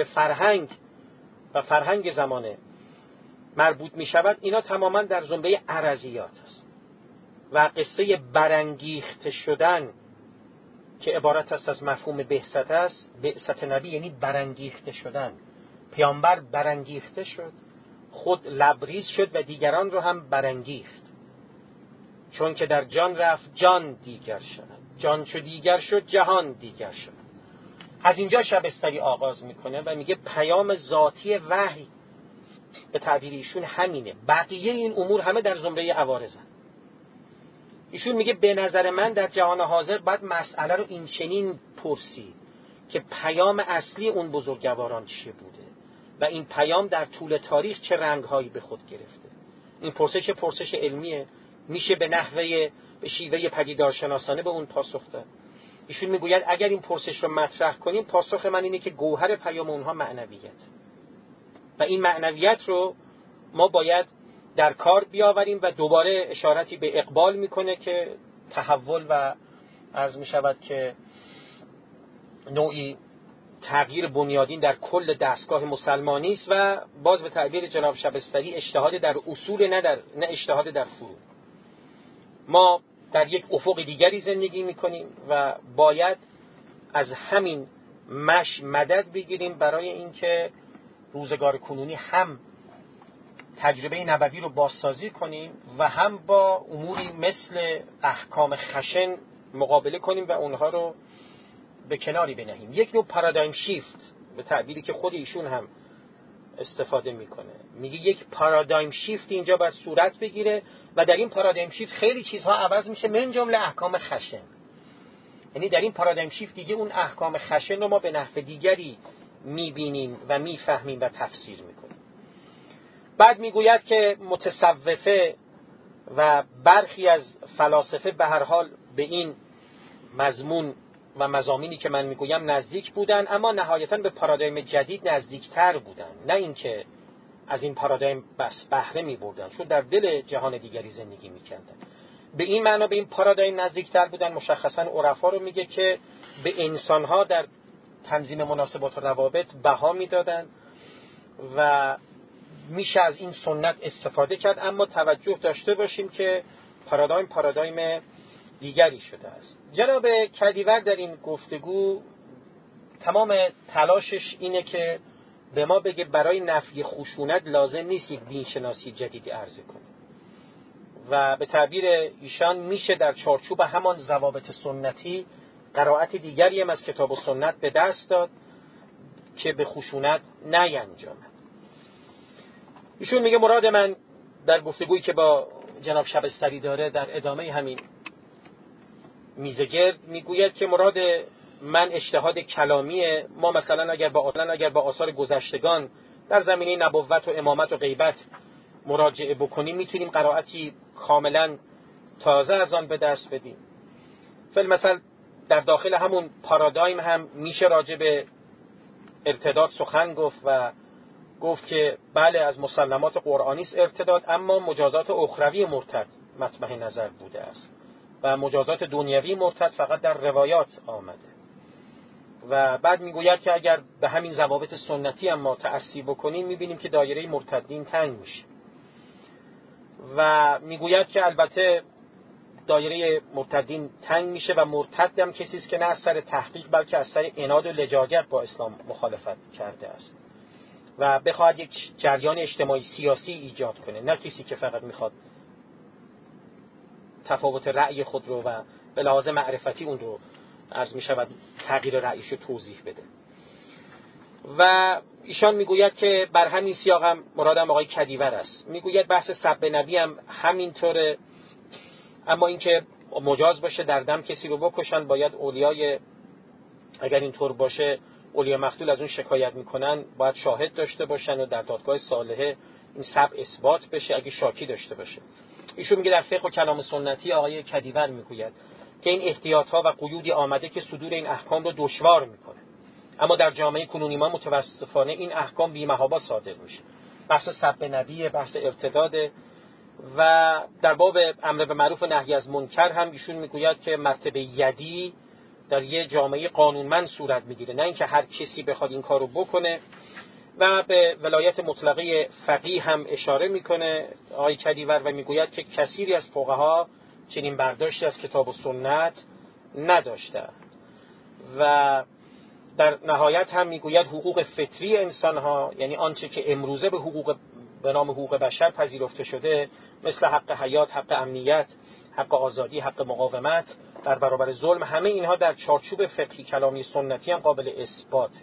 فرهنگ زمانه مربوط می شود، اینا تماما در زمره عرضیات است. و قصه برانگیخته شدن که عبارت است از مفهوم بعثت است، بعثت نبی یعنی برانگیخته شدن. پیامبر برانگیخته شد، خود لبریز شد و دیگران رو هم برانگیخت. چون که در جان رفت جان دیگر شد، جان چو دیگر شد جهان دیگر شد. از اینجا شبستری آغاز میکنه و میگه پیام ذاتی وحی به تعبیر ایشون همینه. بقیه این امور همه در زمره عوارضن. ایشون میگه به نظر من در جهان حاضر باید مسئله رو این چنین پرسید که پیام اصلی اون بزرگواران چه بوده و این پیام در طول تاریخ چه رنگهایی به خود گرفته. این پرسش علمیه، میشه به شیوه پدیدارشناسانه به اون پاسخ داد. ایشون میگوید اگر این پرسش رو مطرح کنیم، پاسخ من اینه که گوهر پیام اونها معنویت و این معنویت رو ما باید در کار بیاوریم و دوباره اشارتی به اقبال میکنه که تحول و عرض میشود که نوعی تغییر بنیادین در کل دستگاه مسلمانی است و باز به تعبیر جناب شبستری اجتهاد در اصول نه اجتهاد در فروع. ما در یک افق دیگری زندگی میکنیم و باید از همین مدد بگیریم برای اینکه روزگار کنونی هم تجربه نبوی رو بازسازی کنیم و هم با اموری مثل احکام خشن مقابله کنیم و اونها رو به کناری بنهیم. یک نوع پارادایم شیفت به تعبیری که خود ایشون هم استفاده میکنه، میگه یک پارادایم شیفت اینجا باید صورت بگیره و در این پارادایم شیفت خیلی چیزها عوض میشه، من جمله احکام خشن. یعنی در این پارادایم شیفت دیگه اون احکام خشن رو ما به نحو دیگری میبینیم و میفهمیم و تفسیر میکنیم. بعد میگوید که متصوفه و برخی از فلاسفه به هر حال به این مضمون و مضامینی که من میگویم نزدیک بودن، اما نهایتاً به پارادایم جدید نزدیکتر بودن، نه اینکه از این پارادایم بس بهره میبردن، چون در دل جهان دیگری زندگی میکردن. به این معنا به این پارادایم نزدیکتر بودن. مشخصاً عرفا رو میگه که به انسانها در تنظیم مناسبات و روابط بها میدادن و میشه از این سنت استفاده کرد، اما توجه داشته باشیم که پارادایم دیگری شده است. جناب کدیور در این گفتگو تمام تلاشش اینه که به ما بگه برای نفی خشونت لازم نیست یک دینشناسی جدیدی عرضه کنه و به تعبیر ایشان میشه در چارچوب همان ضوابط سنتی قرائت دیگری هم از کتاب و سنت به دست داد که به خشونت نینجامد. ایشون میگه مراد من در گفتگویی که با جناب شبستری داره در ادامه همین میزگرد میگوید که مراد من اجتهاد کلامیه. ما مثلا اگر با آثار گذشتگان در زمینه نبوت و امامت و غیبت مراجعه بکنیم میتونیم قرائتی کاملا تازه از آن به دست بدیم. فی‌المثل در داخل همون پارادایم هم میشه راجع به ارتداد سخن گفت و گفت که بله از مسلمات قرآنی است ارتداد، اما مجازات اخروی مرتد مطمح نظر بوده است و مجازات دنیوی مرتد فقط در روایات آمده. و بعد میگوید که اگر به همین ضوابط سنتی هم ما تأسی بکنیم میبینیم که دایره مرتدین تنگ میشه و میگوید که البته دایره مرتدین تنگ میشه و مرتد هم کسی است که نه از سر تحقیق بلکه از سر عناد و لجاجت با اسلام مخالفت کرده است و بخواد یک جریان اجتماعی سیاسی ایجاد کنه، نه کسی که فقط میخواد تفاوت رأی خود رو و به لحاظ معرفتی اون رو عرض میشود تغییر رأیش رو توضیح بده. و ایشان میگوید که بر همین سیاق هم مرادم آقای کدیور است. میگوید بحث سب نبی هم همینطوره، اما اینکه مجاز باشه در دم کسی رو بکشن باید اولیای، اگر اینطور باشه اولیای مقتول از اون شکایت میکنن باید شاهد داشته باشن و در دادگاه صالحه این سب اثبات بشه اگه شاکی داشته باشه. ایشون میگه در فقه و کلام سنتی آقای کدیور میگوید که این احتیاطها و قیودی آمده که صدور این احکام رو دشوار میکنه، اما در جامعه کنونی ما متاسفانه این احکام بی‌محابا صادر میشه. بحث سب نبی، بحث ارتداد و در باب امر به معروف و نهی از منکر هم ایشون میگوید که مرتبه یدی در یه جامعه قانونمند صورت میگیره، نه اینکه هر کسی بخواد این کارو بکنه. و به ولایت مطلقه فقیه هم اشاره میکنه آقای کدیور و میگوید که کثیری از فقها چنین برداشتی از کتاب و سنت نداشته و در نهایت هم میگوید حقوق فطری انسانها، یعنی آنچه که امروزه به نام حقوق بشر پذیرفته شده مثل حق حیات، حق امنیت، حق آزادی، حق مقاومت در برابر ظلم، همه اینها در چارچوب فقهی کلامی سنتی هم قابل اثباته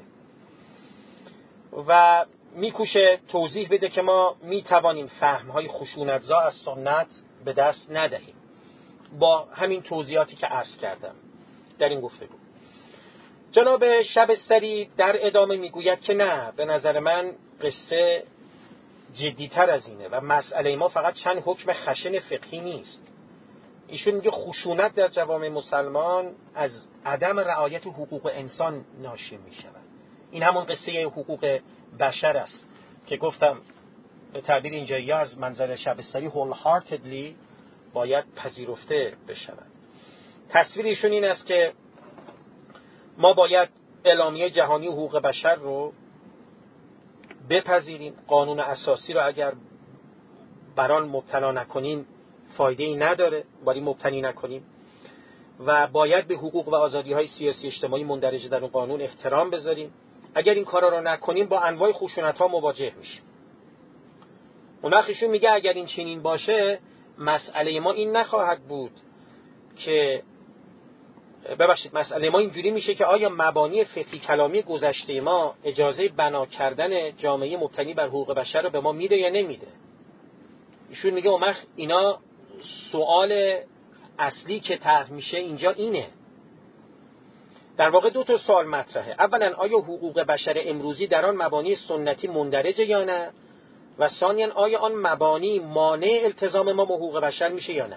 و میکوشه توضیح بده که ما میتوانیم فهمهای خشونتزا از سنت به دست ندهیم با همین توضیحاتی که عرض کردم در این گفتگو. جناب شبستری در ادامه میگوید که نه، به نظر من قصه جدیتر از اینه و مسئله ما فقط چند حکم خشن فقهی نیست. ایشون میگه خشونت در جوامع مسلمان از عدم رعایت حقوق انسان ناشی میشود. این همون قصه حقوق بشر است که گفتم به تعبیر اینجایی از منظر شبستری wholeheartedly باید پذیرفته بشود. تصویر ایشون این است که ما باید اعلامیه جهانی حقوق بشر رو بپذیریم، قانون اساسی رو اگر بران مبتنا نکنیم فایده‌ای نداره، باید مبتنی نکنیم و باید به حقوق و آزادی‌های سیاسی اجتماعی مندرج در اون قانون احترام بذاریم. اگر این کارا رو نکنیم با انواع خشونت‌ها مواجه میشیم. اون وقت ایشون میگه اگر این چنین باشه مسئله ما این نخواهد بود که مسئله ما اینجوری میشه که آیا مبانی فقهی کلامی گذشته ما اجازه بنا کردن جامعه مبتنی بر حقوق بشر رو به ما میده یا نمیده. ایشون میگه اون وقت اینا سوال اصلی که طرح میشه اینجا اینه. در واقع دو تا سوال مطرحه. اولا آیا حقوق بشر امروزی در آن مبانی سنتی مندرجه یا نه؟ و ثانیاً آیا آن مبانی مانع التزام ما با حقوق بشر میشه یا نه.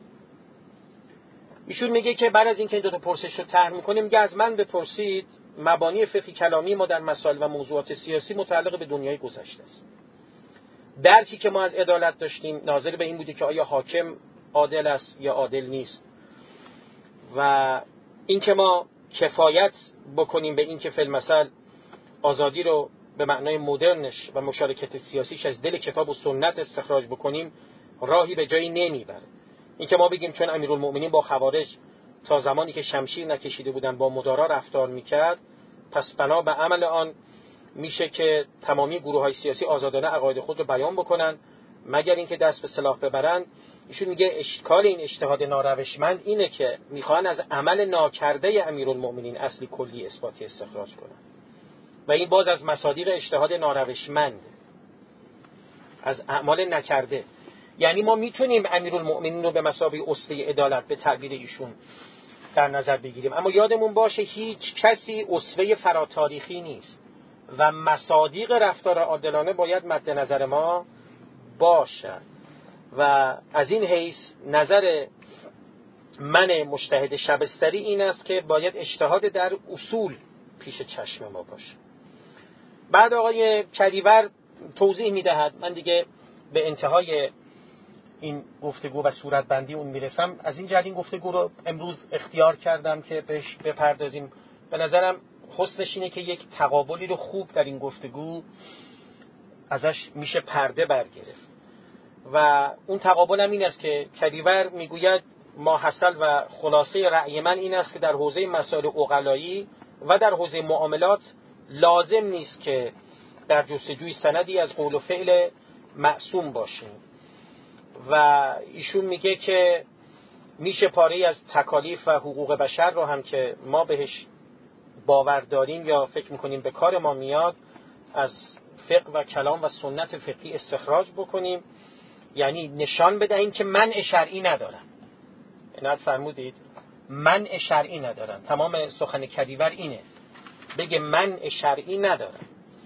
ایشون میگه که بعد از اینکه این دو تا پرسش رو طرح میکنه، میگه از من بپرسید مبانی فقهی کلامی ما در مسائل و موضوعات سیاسی متعلق به دنیای گذشته است. درکی که ما از عدالت داشتیم ناظر به این بوده که آیا حاکم عادل است یا عادل نیست، و اینکه ما کفایت بکنیم به این که فی المثل آزادی رو به معنای مدرنش و مشارکت سیاسیش از دل کتاب و سنت استخراج بکنیم راهی به جایی نمیبره. اینکه ما بگیم چون امیرالمؤمنین با خوارج تا زمانی که شمشیر نکشیده بودن با مدارا رفتار میکرد، پس بنا به عمل آن میشه که تمامی گروه‌های سیاسی آزادانه عقاید خود رو بیان بکنن مگر اینکه دست به سلاح ببرن. ایشون میگه اشکال این اجتهاد ناروشمند اینه که میخوان از عمل ناکرده امیرالمؤمنین اصلی کلی اثباتی استخراج کنن و این باز از مصادیق اجتهاد ناروشمند از اعمال نکرده. یعنی ما میتونیم امیرالمؤمنین رو به مثابه اسوه عدالت به تعبیر ایشون در نظر بگیریم، اما یادمون باشه هیچ کسی اسوه فراتاریخی نیست و مصادیق رفتار عادلانه باید مد نظر ما باشد. و از این حیث نظر من مجتهد شبستری این است که باید اجتهاد در اصول پیش چشم ما باشه. بعد آقای کریور توضیح میدهد، من دیگه به انتهای این گفتگو و صورتبندی اون میرسم. از این جهت این گفتگو رو امروز اختیار کردم که بهش بپردازیم. به نظرم حسنش اینه که یک تقابلی رو خوب در این گفتگو ازش میشه پرده برگرفت و اون تقابل هم این است که کریور میگوید ماحصل و خلاصه رأی من این است که در حوزه مسائل عقلایی و در حوزه معاملات لازم نیست که در جستجوی سندی از قول و فعل معصوم باشیم و ایشون میگه که میشه پاره‌ای از تکالیف و حقوق بشر رو هم که ما بهش باور داریم یا فکر میکنیم به کار ما میاد از فقه و کلام و سنت فقهی استخراج بکنیم، یعنی نشان بدهیم که منع شرعی ندارن. عنایت فرمودید منع شرعی ندارن. تمام سخن کریور اینه، بگه منع شرعی ندارن.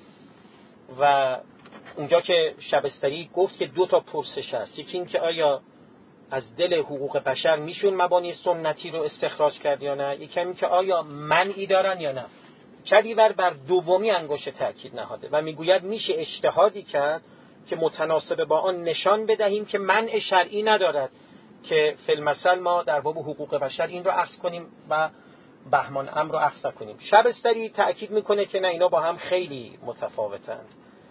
و اونجا که شبستری گفت که دو تا پرسش هست، یکی این که آیا از دل حقوق بشر میشون مبانی سنتی رو استخراج کرد یا نه، یکی این که آیا منعی دارن یا نه. کریور بر دومی انگشت تاکید نهاده و میگوید میشه اجتهادی کرد که متناسب با آن نشان بدهیم که منع شرعی ندارد که فی المثل ما در باب حقوق بشر این رو اخذ کنیم و بهمان امر رو اخذ کنیم. شبستری تأکید میکنه که نه، اینا با هم خیلی متفاوتند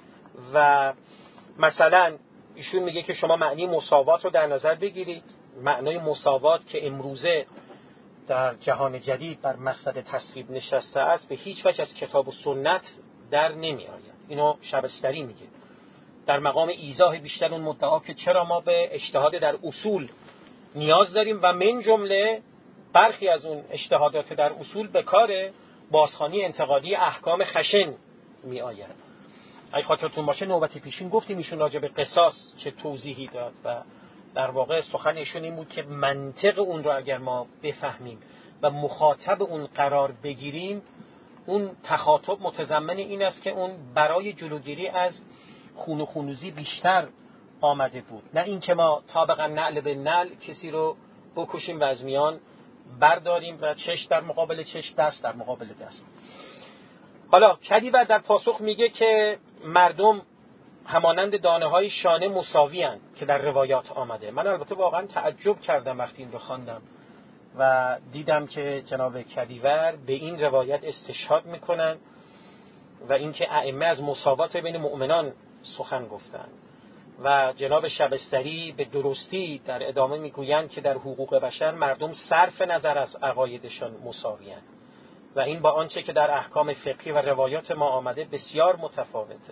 و مثلا ایشون میگه که شما معنی مساوات رو در نظر بگیرید. معنای مساوات که امروزه در جهان جدید بر مسند تصویب نشسته است به هیچ وجه از کتاب و سنت در نمی آید. اینو شبستری میگه در مقام ایضاح بیشتر اون مدعا که چرا ما به اجتهاد در اصول نیاز داریم و من جمله برخی از اون اجتهادات در اصول به کار بازخوانی انتقادی احکام خشن می آید. اگه خاطرتون باشه نوبت پیشین گفتیم ایشون راجع به قصاص چه توضیحی داد و در واقع سخن ایشون این بود که منطق اون رو اگر ما بفهمیم و مخاطب اون قرار بگیریم، اون تخاطب متضمن این است که اون برای جلوگیری از خون و خونوزی بیشتر آمده بود، نه این که ما طابقا نعل به نعل کسی رو بکشیم و از میان برداریم و چش در مقابل چش، دست در مقابل دست. حالا کریور در پاسخ میگه که مردم همانند دانه های شانه مساوی هستند که در روایات آمده. من البته واقعا تعجب کردم وقتی این رو خواندم و دیدم که جناب کریور به این روایت استشهاد میکنن و اینکه ائمه از مساوات بین مؤمنان سخن گفتند و جناب شبستری به درستی در ادامه میگویند که در حقوق بشر مردم صرف نظر از عقایدشان مساوی‌اند و این با آنچه که در احکام فقهی و روایات ما آمده بسیار متفاوته.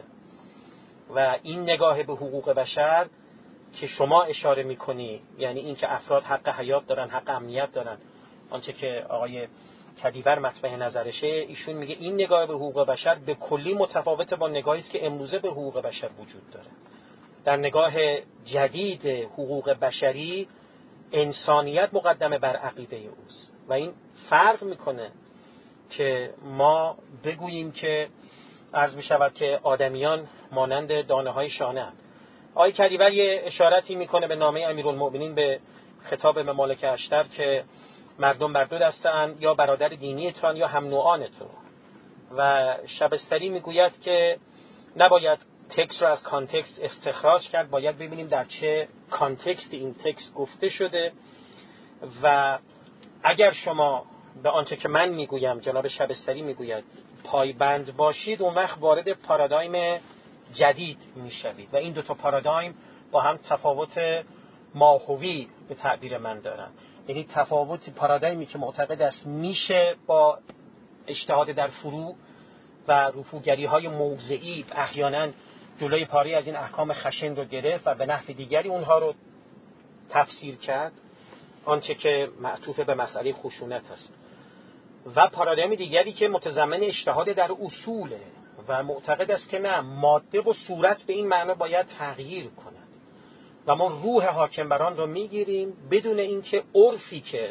و این نگاه به حقوق بشر که شما اشاره میکنی، یعنی این که افراد حق حیات دارن، حق امنیت دارن، آنچه که آقای کریور مطرح نظرشه، ایشون میگه این نگاه به حقوق بشر به کلی متفاوته با نگاهی است که امروزه به حقوق بشر وجود داره. در نگاه جدید حقوق بشری انسانیت مقدمه بر عقیده اوست و این فرق میکنه که ما بگوییم که عرض می شود که آدمیان مانند دانه های شانه اند. آقای کدیور یه اشارتی میکنه به نامه امیرالمؤمنین به خطاب ممالک اشتر که مردم بر دو دسته اند، یا برادر دینیتان یا هم نوعانتون. و شبستری میگوید که نباید تکست رو از کانتکست استخراج کرد، باید ببینیم در چه کانتکست این تکست گفته شده. و اگر شما به آنچه که من میگویم، جناب شبستری میگوید، پایبند باشید، اون وقت وارد پارادایم جدید میشوید و این دوتا پارادایم با هم تفاوت ماهوی به تعبیر من دارن. یعنی تفاوت پارادایمی که معتقد است میشه با اجتهاد در فروع و رفوگری های موضعی احیانا جلوی پاری از این احکام خشن رو گرفت و به نحو دیگری اونها رو تفسیر کرد، آنچه که معطوف به مسئله خشونت است. و پارادایم دیگری که متضمن اجتهاد در اصوله و معتقد است که نه، ماده و صورت به این معنی باید تغییر کند و ما روح حاکم بر آن رو میگیریم بدون اینکه عرفی که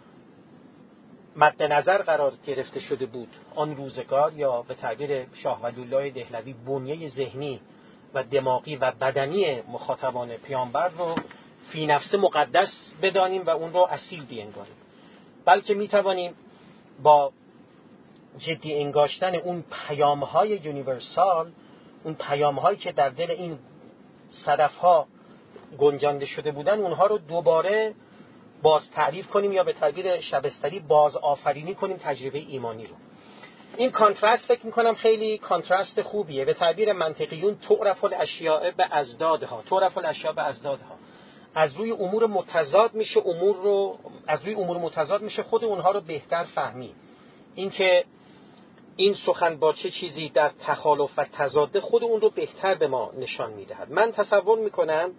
مد نظر قرار گرفته شده بود آن روزگار، یا به تعبیر شاه ولی‌الله دهلوی بنیه ذهنی و دماغی و بدنی مخاطبان پیامبر رو فی نفس مقدس بدانیم و اون رو اصیل بینگاریم، بلکه میتوانیم با جدی انگاشتن اون پیام‌های یونیورسال، اون پیام‌هایی که در دل این صدف‌ها گنجانده شده بودن، اونها رو دوباره باز تعریف کنیم یا به تعبیر شبستری باز آفرینی کنیم تجربه ایمانی رو. این کانترست فکر میکنم خیلی کانترست خوبیه. به تعبیر منطقیون تعرف الاشیاء به ازدادها، تعرف الاشیاء به ازدادها. از روی امور متضاد میشه خود اونها رو بهتر فهمید. اینکه این سخن با چه چیزی در تخالف و تضاد خود اون رو بهتر به ما نشان میدهد. من تصور میکنم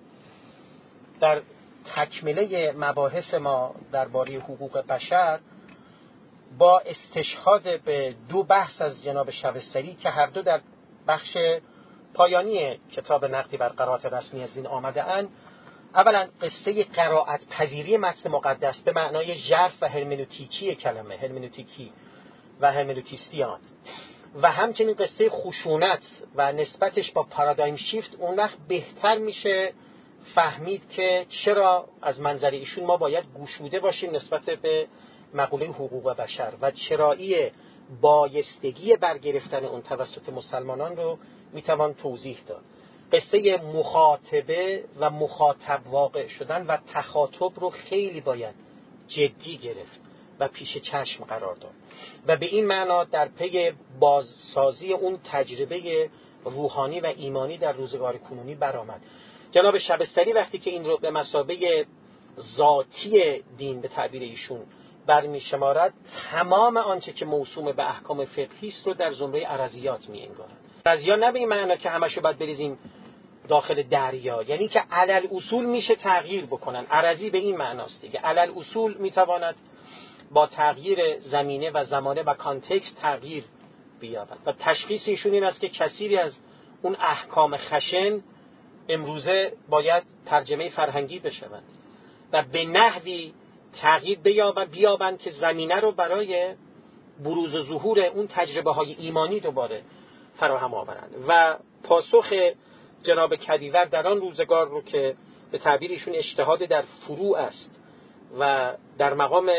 در تکمله مباحث ما درباره حقوق بشر با استشهاد به دو بحث از جناب شبستری که هر دو در بخش پایانی کتاب نقدی بر قرائت رسمی از دین آمده اند، اولا قصه قرائت پذیری متن مقدس به معنای ژرف و هرمنوتیکی کلمه، هرمنوتیکی و هرمنوتیستیان، و همچنین قصه خشونت و نسبتش با پارادایم شیفت. اون وقت بهتر میشه فهمید که چرا از منظر ایشون ما باید گشوده باشیم نسبت به مقوله حقوق بشر و چرایی بایستگی برگرفتن اون توسط مسلمانان رو میتوان توضیح داد. قصه مخاطبه و مخاطب واقع شدن و تخاطب رو خیلی باید جدی گرفت و پیش چشم قرار داد و به این معنا در پی بازسازی اون تجربه روحانی و ایمانی در روزگار کنونی برآمد. جناب شبستری وقتی که این رو به مثابه ذاتی دین به تعبیر ایشون برمی شمارد، تمام آنچه که موسوم به احکام فقهی است رو در زمره ارضیات می انگارد. ارضیات نه به این معنی که همشو باید بریزیم داخل دریا، یعنی که علل اصول میشه تغییر بکنن. ارضی به این معناست دیگه، علل اصول میتواند با تغییر زمینه و زمانه و کانتکست تغییر بیابد و تشخیص ایشون این است که کثیری از اون احکام خشن امروزه باید ترجمه فرهنگی بشوند و به نحوی تغییر بیابند که زمینه رو برای بروز و ظهور اون تجربه های ایمانی دوباره فراهم آورند. و پاسخ جناب کدیور در آن روزگار رو که به تعبیر ایشون اجتهاد در فروع است و در مقام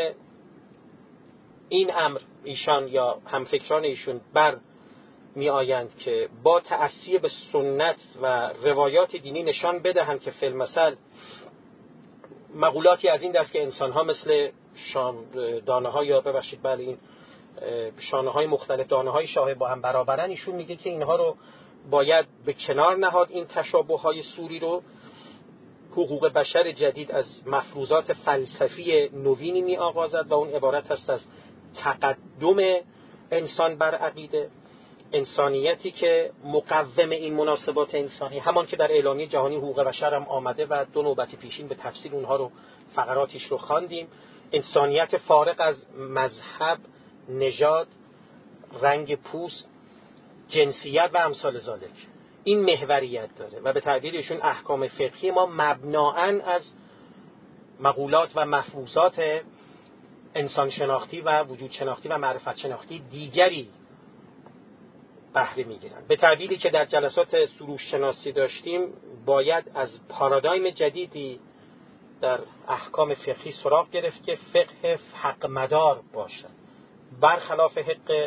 این امر ایشان یا همفکران ایشون بر می آیند که با تأسی به سنت و روایات دینی نشان بدهند که فی المثل مقولاتی از این دست که انسان‌ها مثل دانه‌ها یا ببخشید بله این شانه‌های مختلف، دانه‌های شاه با هم برابرن، ایشون میگه که اینها رو باید به کنار نهاد. این تشابه‌های سوری رو حقوق بشر جدید از مفروضات فلسفی نوینی می آغازد و اون عبارت است از تقدم انسان بر عقیده، انسانیتی که مقوم این مناسبات انسانی، همان که در اعلامیه جهانی حقوق بشر هم آمده و دو نوبت پیشین به تفصیل اونها رو فقراتش رو خواندیم. انسانیت فارغ از مذهب، نژاد، رنگ پوست، جنسیت و امثال ذالک، این محوریت داره و به تعبیرشون احکام فقهی ما مبنااً از مقولات و مفروضات انسان شناختی و وجود شناختی و معرفت شناختی دیگری بهره میگیرن. به تعبیری که در جلسات سروش شناسی داشتیم، باید از پارادایم جدیدی در احکام فقهی سراغ گرفت که فقه حق مدار باشد، برخلاف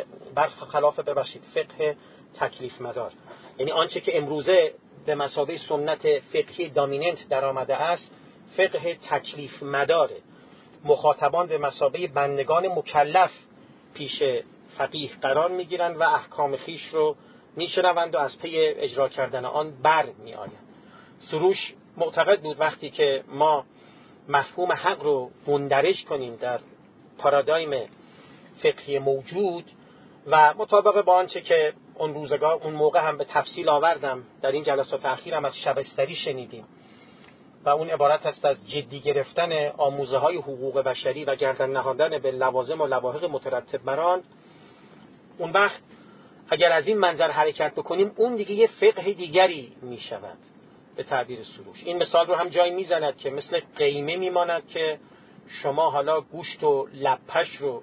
فقه تکلیف مدار. یعنی آنچه که امروزه به مثابه سنت فقهی دامیننت در آمده است، فقه تکلیف مداره. مخاطبان به مثابه بندگان مکلف پیش فقیه قرار میگیرند و احکام خیش رو میشنوند و از پی اجرا کردن آن بر میآیند. سروش معتقد بود وقتی که ما مفهوم حق رو مندرج کنیم در پارادایم فقهی موجود و مطابق با آنچه که اون موقع هم به تفصیل آوردم در این جلسات اخیرم از شبستری شنیدیم و اون عبارت است از جدی گرفتن آموزه های حقوق بشری و گردن نهادن به لوازم و لواحق مترتب بر آن. اون وقت اگر از این منظر حرکت بکنیم، اون دیگه یه فقه دیگری می شود به تعبیر سروش. این مثال رو هم جایی می زند که مثل قیمه می ماند که شما حالا گوشت و لپش رو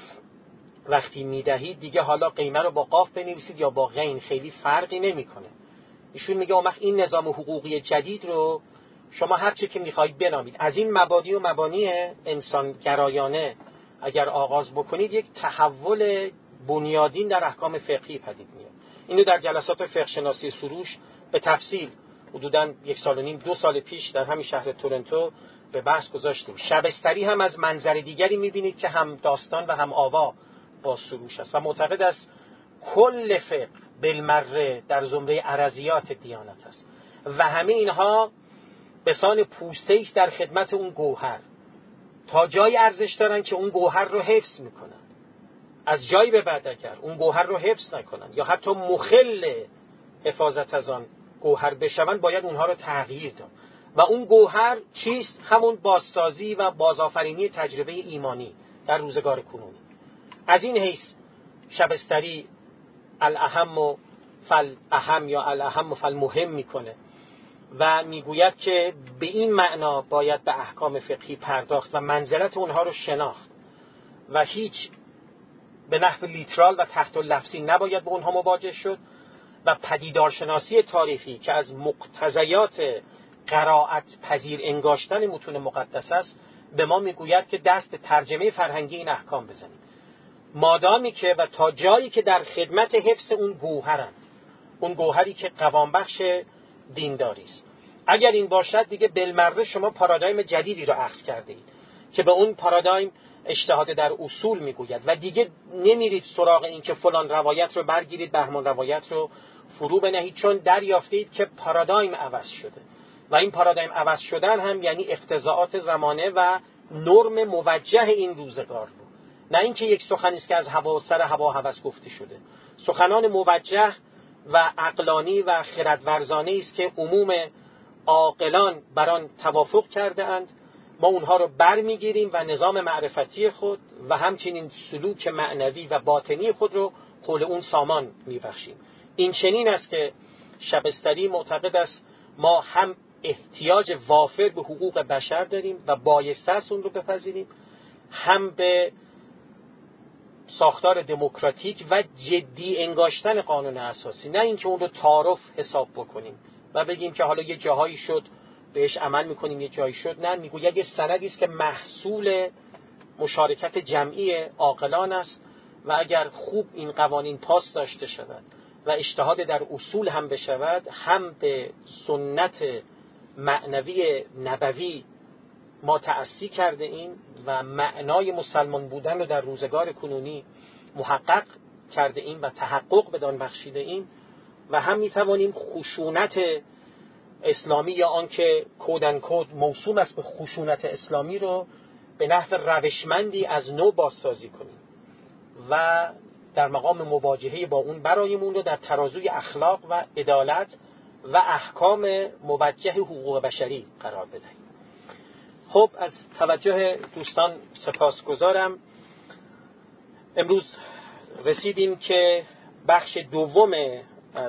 وقتی می دهید، دیگه حالا قیمه رو با قاف بنویسید یا با غین، خیلی فرقی نمی کنه. ایشون میگه اون وقت این نظام حقوقی جدید رو شما هر چی که میخواید بنامید. از این مبادی و مبانی انسان گرایانه اگر آغاز بکنید، یک تحول بنیادین در احکام فقهی پدید میاد. اینو در جلسات فقه شناسی سروش به تفصیل حدوداً 1.5 سال 2 سال پیش در همین شهر تورنتو به بحث گذاشتیم. شبستری هم از منظر دیگری میبینید که هم داستان و هم آوا با سروش است و معتقد است کل فقه بالمره در زمره ارضیات دیانت است و همه اینها بسان پوسته است در خدمت اون گوهر، تا جای ارزش دارن که اون گوهر رو حفظ میکنن. از جایی به بعد اگر اون گوهر رو حفظ نکنن یا حتی مخل حفاظت از آن گوهر بشون، باید اونها رو تغییر داد. و اون گوهر چیست؟ همون بازسازی و بازآفرینی تجربه ایمانی در روزگار کنونی. از این حیث شبستری الاهم فالاهم یا الاهم فالمهم میکنه و میگوید که به این معنا باید به احکام فقهی پرداخت و منزلت اونها رو شناخت و هیچ به نحو لیترال و تحت اللفظی نباید به اونها مواجه شد و پدیدارشناسی تاریخی که از مقتضیات قرائت پذیر انگاشتن متون مقدس است، به ما میگوید که دست به ترجمه فرهنگی این احکام بزنیم، مادامی که و تا جایی که در خدمت حفظ اون گوهرند، اون گوهری که قوام بخش دینداری است. اگر این باشد، دیگه بالمره شما پارادایم جدیدی رو اخذ کرده اید که به اون پارادایم اجتهاد در اصول میگوید و دیگه نمیرید سراغ این که فلان روایت رو برگیرید بهمان روایت رو فرو بنهید، چون دریافتید که پارادایم عوض شده و این پارادایم عوض شدن هم یعنی اقتضاعات زمانه و نرم موجه این روزگار رو، نه اینکه یک سخنی است که از هوا سر هوا هوس گفته شده. سخنان موجه و عقلانی و خردورزانه است که عموم عاقلان بر آن توافق کرده اند. ما اونها رو برمیگیریم و نظام معرفتی خود و همچنین سلوک معنوی و باطنی خود رو حول اون سامان میبخشیم. این چنین است که شبستری معتقد است ما هم احتیاج وافر به حقوق بشر داریم و بایسته است اون رو بپذیریم، هم به ساختار دموکراتیک و جدی انگاشتن قانون اساسی، نه اینکه اون رو تعارف حساب بکنیم و بگیم که حالا یه جاهایی شد بهش عمل میکنیم یه جایی شد. نه، میگوید یه سندی است که محصول مشارکت جمعی عاقلان است و اگر خوب این قوانین پاس داشته شود و اجتهاد در اصول هم بشود، هم به سنت معنوی نبوی ما تأسی کرده ایم و معنای مسلمان بودن رو در روزگار کنونی محقق کرده ایم و تحقق بدان بخشیده ایم و هم میتوانیم خشونت اسلامی یا آن که کودن کود موسوم است به خشونت اسلامی رو به نحو روشمندی از نو بازسازی کنیم و در مقام مواجهه با اون برایمون رو در ترازوی اخلاق و عدالت و احکام موجه حقوق بشری قرار بدهیم. خب، از توجه دوستان سپاسگزارم. امروز رسیدیم که بخش دوم از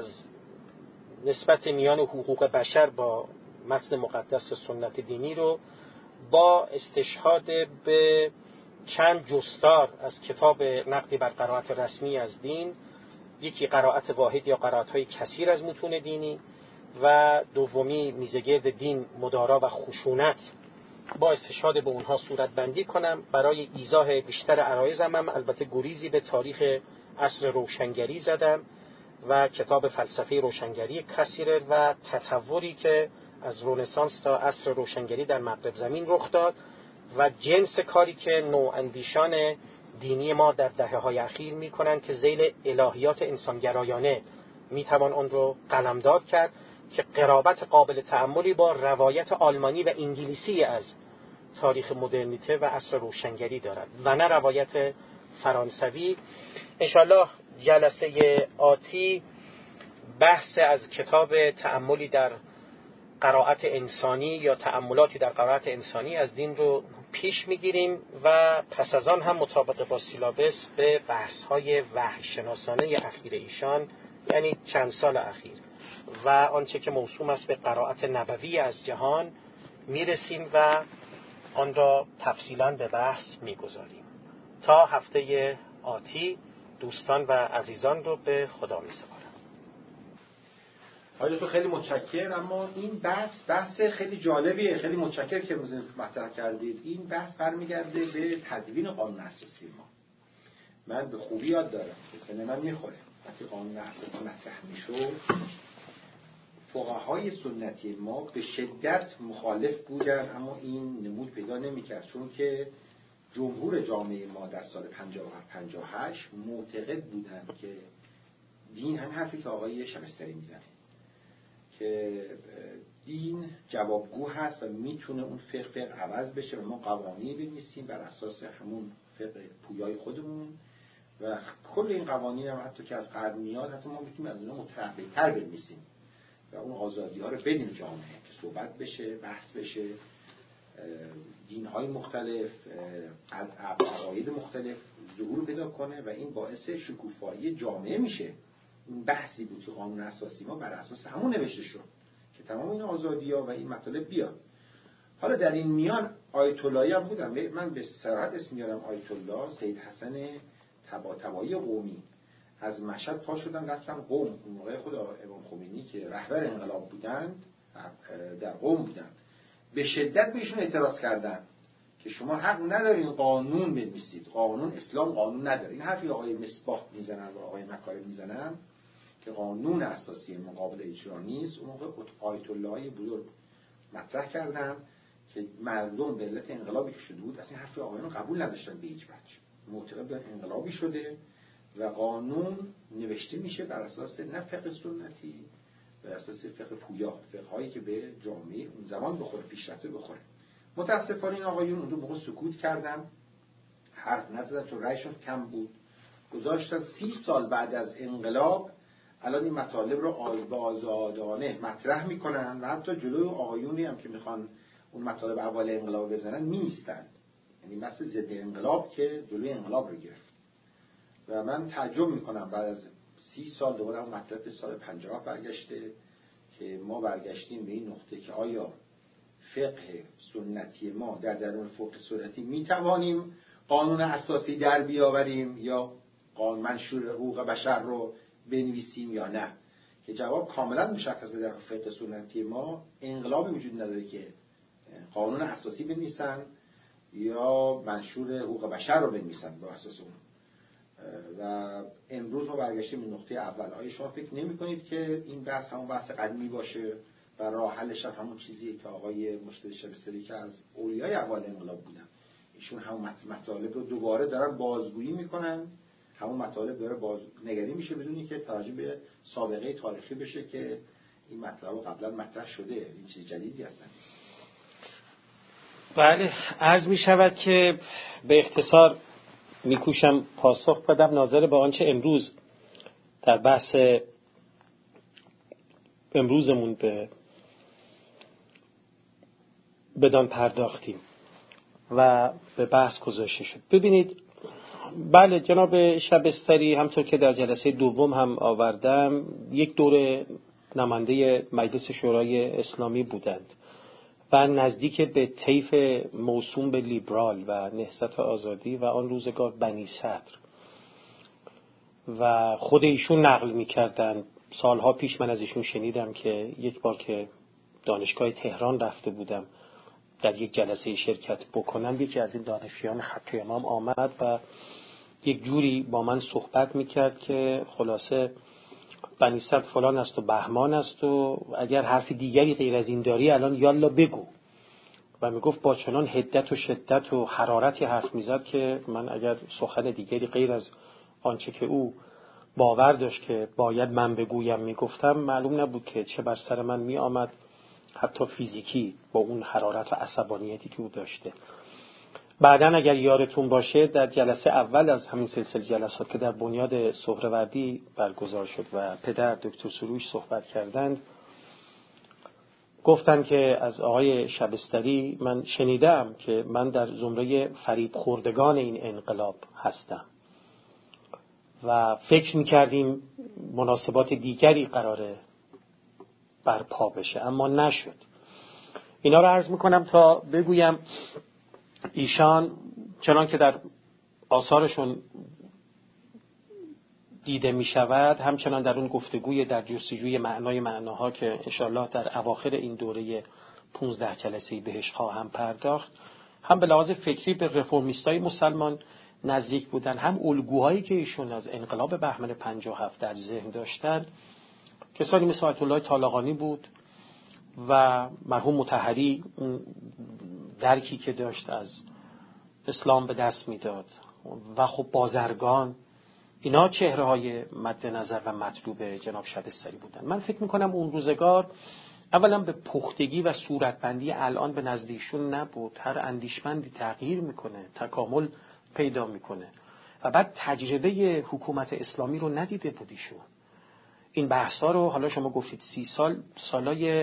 نسبت میان حقوق بشر با متن مقدس و سنت دینی رو با استشهاد به چند جستار از کتاب نقدی بر قرائت رسمی از دین یکی قرائت واحد یا قرائت‌های کثیر از متون دینی و دومی میزگرد دین، مدارا و خشونت، با استشهاد به اونها صورت بندی کنم. برای ایضاح بیشتر عرایزم هم البته گریزی به تاریخ عصر روشنگری زدم و کتاب فلسفه روشنگری کثیره و تطوری که از رنسانس تا عصر روشنگری در مغرب زمین رخ داد و جنس کاری که نواندیشان دینی ما در دهه‌های اخیر می‌کنند که ذیل الهیات انسانگرایانه میتوان آن رو قلمداد کرد که قرابت قابل تأملی با روایت آلمانی و انگلیسی از تاریخ مدرنیته و عصر روشنگری دارد و نه روایت فرانسوی. انشاءالله جلسه آتی بحث از کتاب تأملی در قرائت انسانی یا تأملاتی در قرائت انسانی از دین رو پیش میگیریم و پس از آن هم مطابق با سیلابس به بحث‌های وحی شناسانه اخیر ایشان، یعنی چند سال اخیر و آنچه که موسوم است به قرائت نبوی از جهان میرسیم و آن را تفصیلاً به بحث میگذاریم. تا هفته آتی دوستان و عزیزان رو به خدا میسپارم. آقای دکتر خیلی متشکرم. اما این بحث خیلی جالبیه، خیلی متشکرم که مطرح کردید. این بحث برمیگرده به تدوین قانون اساسی ما. من به خوبی یاد دارم که سن من میخوره وقتی قانون اساسی مطرح میشد فقهای سنتی ما به شدت مخالف بودن، اما این نمود پیدا نمیکرد، چون که جمهور جامعه ما در سال 57-58 معتقد بودند که دین، هم حرفی که آقای شبستری میزنه که دین جوابگو هست و میتونه اون فقه عوض بشه و ما قوانینی بنویسیم بر اساس همون فقه پویای خودمون و کل این قوانین هم حتی که از قرن میاد حتی ما میتونیم از اونها مترقی‌تر بنویسیم و اون آزادی ها رو بدیم جامعه که صحبت بشه، بحث بشه، دین‌های مختلف، عقاید مختلف ظهور پیدا کنه و این باعث شکوفایی جامعه میشه. این بحثی بود که قانون اساسی ما بر اساس همون نوشته شد که تمام این آزادی‌ها و این مطالب بیاد. حالا در این میان آیت اللهی هم بودم، من به صراحت اسم میارم آیت الله سید حسن طباطبایی قمی، از مشهد پا شدن رفتن قم. اون موقع خود امام خمینی که رهبر انقلاب بودند در قم بودند، به شدت بهشون اعتراض کردن که شما حق ندارین قانون بنویسید، قانون اسلام قانون نداره. این حرفی آقای مصباح میزنن و آقای مکارم میزنن که قانون اساسی مقابل اجرا نیست. اون موقع آیت اللهی بزرگ مطرح کردن که مردم به علت انقلابی که شده بود اصلا حرف آقایون قبول نداشتن به هیچ وجه، معتقد بودن انقلابی شده و قانون نوشته میشه بر اساس نه فقه سنتی، بر اساس فقه پویا، فقه هایی که به جامعه اون زمان بخوره، پیشرفته بخوره. متاسفانه این آقایون اون موقع سکوت کردن، حرف نزدن چون رأیشون کم بود، گذاشتن 30 سال بعد از انقلاب الان این مطالب رو آزادانه مطرح میکنن و حتی جلوی آقایونی هم که میخوان اون مطالب اول انقلاب بزنن میستن، یعنی مثل ضد انقلاب که جلوی انقلاب رو گرفت. و من تعجب میکنم بعد از 30 سال دوباره اون مطلب سال 50 برگشته که ما برگشتیم به این نقطه که آیا فقه سنتی ما در درون فقه سنتی میتوانیم قانون اساسی در بیاوریم یا قانون منشور حقوق بشر رو بنویسیم یا نه، که جواب کاملا مشخصه. در فقه سنتی ما انقلابی وجود نداره که قانون اساسی بنویسن یا منشور حقوق بشر رو بنویسن با اساس اون. و امروز ما برگشتیم به نقطه اول. آیا شما فکر نمی کنید که این بحث همون بحث قدیمی باشه و راه حلش همون چیزیه که آقای مرتضی شبستری که از اولیای اول انقلاب بودن، ایشون همون مطالب رو دوباره دارن بازگویی میکنن، همون مطالب داره بازنگری میشه بدونی که توجه به سابقه تاریخی بشه که این مطلب قبلا مطرح شده، این چیز جدیدی هستن. بله، عرض می شود که به اختصار میکوشم پاسخ بدم ناظر به آنچه امروز در بحث امروزمون بدان پرداختیم و به بحث گذاشته شد. ببینید، بله جناب شبستری همطور که در جلسه دوم هم آوردم یک دور نماینده مجلس شورای اسلامی بودند و نزدیک به طیف موسوم به لیبرال و نهضت آزادی و آن روزگار بنی صدر. و خود ایشون نقل میکردن. سالها پیش من از ایشون شنیدم که یک بار که دانشگاه تهران رفته بودم در یک جلسه شرکت بکنم، یکی از این دانشیان خط امام آمد و یک جوری با من صحبت میکرد که خلاصه بنی صدر فلان است و بهمان است و اگر حرف دیگری غیر از این داری الان یالا بگو. و میگفت با چنان حدت و شدت و حرارتی حرف میزد که من اگر سخن دیگری غیر از آنچه که او باور داشت که باید من بگویم میگفتم، معلوم نبود که چه بر سر من می آمد، حتی فیزیکی، با اون حرارت و عصبانیتی که او داشته. بعدن اگر یارتون باشه در جلسه اول از همین سلسله جلسات که در بنیاد سهروردی برگزار شد و پدر دکتر سروش صحبت کردند، گفتن که از آقای شبستری من شنیدم که من در زمره فریب خوردگان این انقلاب هستم و فکر میکردیم مناسبات دیگری قراره برپا بشه اما نشد. اینا رو عرض میکنم تا بگویم ایشان چنان که در آثارشون دیده میشود، همچنان در اون گفتگوی در جستجوی معناها که انشاءالله در اواخر این دوره 15 جلسه‌ای بهش خواهم پرداخت، هم به لحاظ فکری به رفرمیستای مسلمان نزدیک بودن، هم الگوهایی که ایشون از انقلاب بهمن 57 در ذهن داشتن. کسانی مثل آیت الله طالقانی بود و مرحوم مطهری، اون درکی که داشت از اسلام به دست میداد، و خب بازرگان، اینا چهره‌های مد نظر و مطلوب جناب شبستری بودن. من فکر میکنم اون روزگار اولا به پختگی و صورتبندی الان به نزدیکشون نبود. هر اندیشمندی تغییر میکنه، تکامل پیدا میکنه، و بعد تجربه حکومت اسلامی رو ندیده بودیشون. این بحثا رو حالا شما گفتید 30 سال، سالای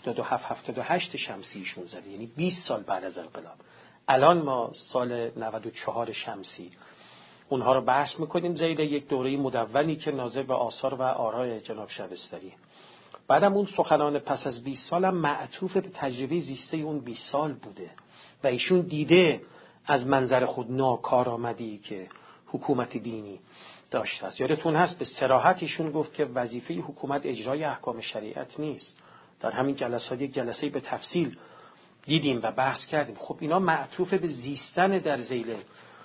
77-78 شمسیشون زده، یعنی 20 سال بعد از انقلاب. الان ما سال 94 شمسی اونها رو بحث میکنیم زیر یک دوره مدونی که ناظر به آثار و آراء جناب شبستری. بعدم اون سخنان پس از 20 سال هم معطوف به تجربه زیسته اون 20 سال بوده و ایشون دیده از منظر خود ناکارآمدی که حکومت دینی داشته است. یادتون هست به صراحت ایشون گفت که وظیفه حکومت اجرای احکام شریعت نیست. در همین جلسات یک جلسه به تفصیل دیدیم و بحث کردیم. خب اینا معطوف به زیستن در ذیل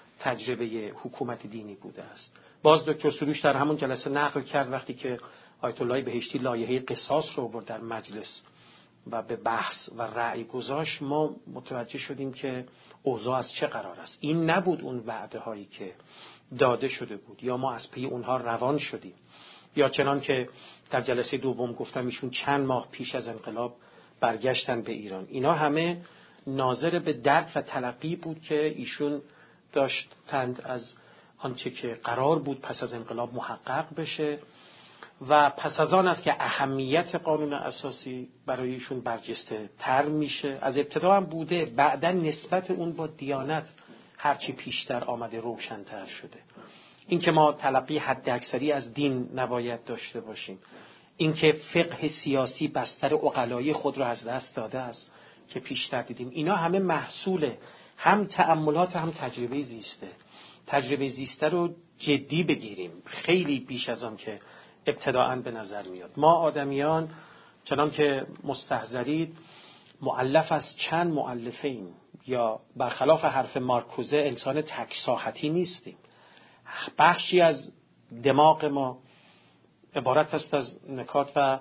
تجربه حکومت دینی بوده است. باز دکتر سروش در همون جلسه نقل کرد وقتی که آیت الله بهشتی لایحه قصاص رو آورد در مجلس و به بحث و رأی گذاشت، ما متوجه شدیم که اوضاع از چه قرار است. این نبود اون وعده هایی که داده شده بود، یا ما از پی اونها روان شدیم، یا چنان که در جلسه دوم گفتم ایشون چند ماه پیش از انقلاب برگشتن به ایران. اینا همه ناظر به درک و تلقی بود که ایشون داشتند از آنچه که قرار بود پس از انقلاب محقق بشه، و پس از آن است که اهمیت قانون اساسی برای ایشون برجسته تر میشه. از ابتدا هم بوده، بعدن نسبت اون با دیانت هرچی پیشتر آمده روشن‌تر شده. این که ما تلقی حد اکثری از دین نباید داشته باشیم، این که فقه سیاسی بستر عقلایی خود را از دست داده است که پیشتر دیدیم، اینا همه محصول هم تأملات هم تجربه زیسته. تجربه زیسته رو جدی بگیریم، خیلی بیش از آن که ابتداءً به نظر میاد. ما آدمیان چنان که مستحضرید مؤلف از چند مؤلفه‌ایم، یا برخلاف حرف مارکوزه انسان تک ساحتی نیستیم. بخشی از دماغ ما عبارت است از نکات و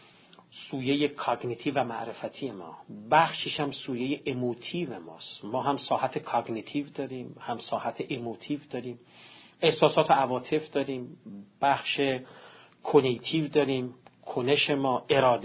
سویه کاگنیتیو و معرفتی ما، بخشیش هم سویه ایموتیو ماست. ما هم ساحت کاگنیتیو داریم، هم ساحت ایموتیو داریم، احساسات و عواطف داریم، بخش کنیتیو داریم، کنش ما،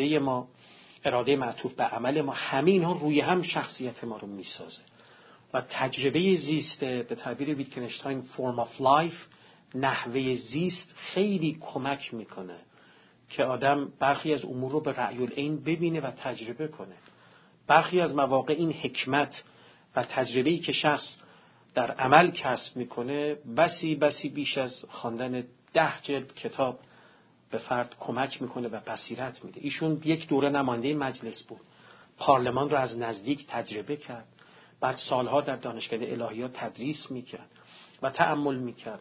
اراده معطوف به عمل ما. همه اینها روی هم شخصیت ما رو میسازه و تجربه زیست به تعبیر ویتکنشتاین فرم آف لایف، نحوه زیست، خیلی کمک میکنه که آدم برخی از امور رو به رأی العین ببینه و تجربه کنه. برخی از مواقع این حکمت و تجربه‌ای که شخص در عمل کسب میکنه بسی بیش از خواندن 10 جلد کتاب به فرد کمک میکنه و بصیرت میده. ایشون یک دوره نماینده مجلس بود، پارلمان رو از نزدیک تجربه کرد، بعد سالها در دانشکده الهیات تدریس میکرد و تأمل میکرد.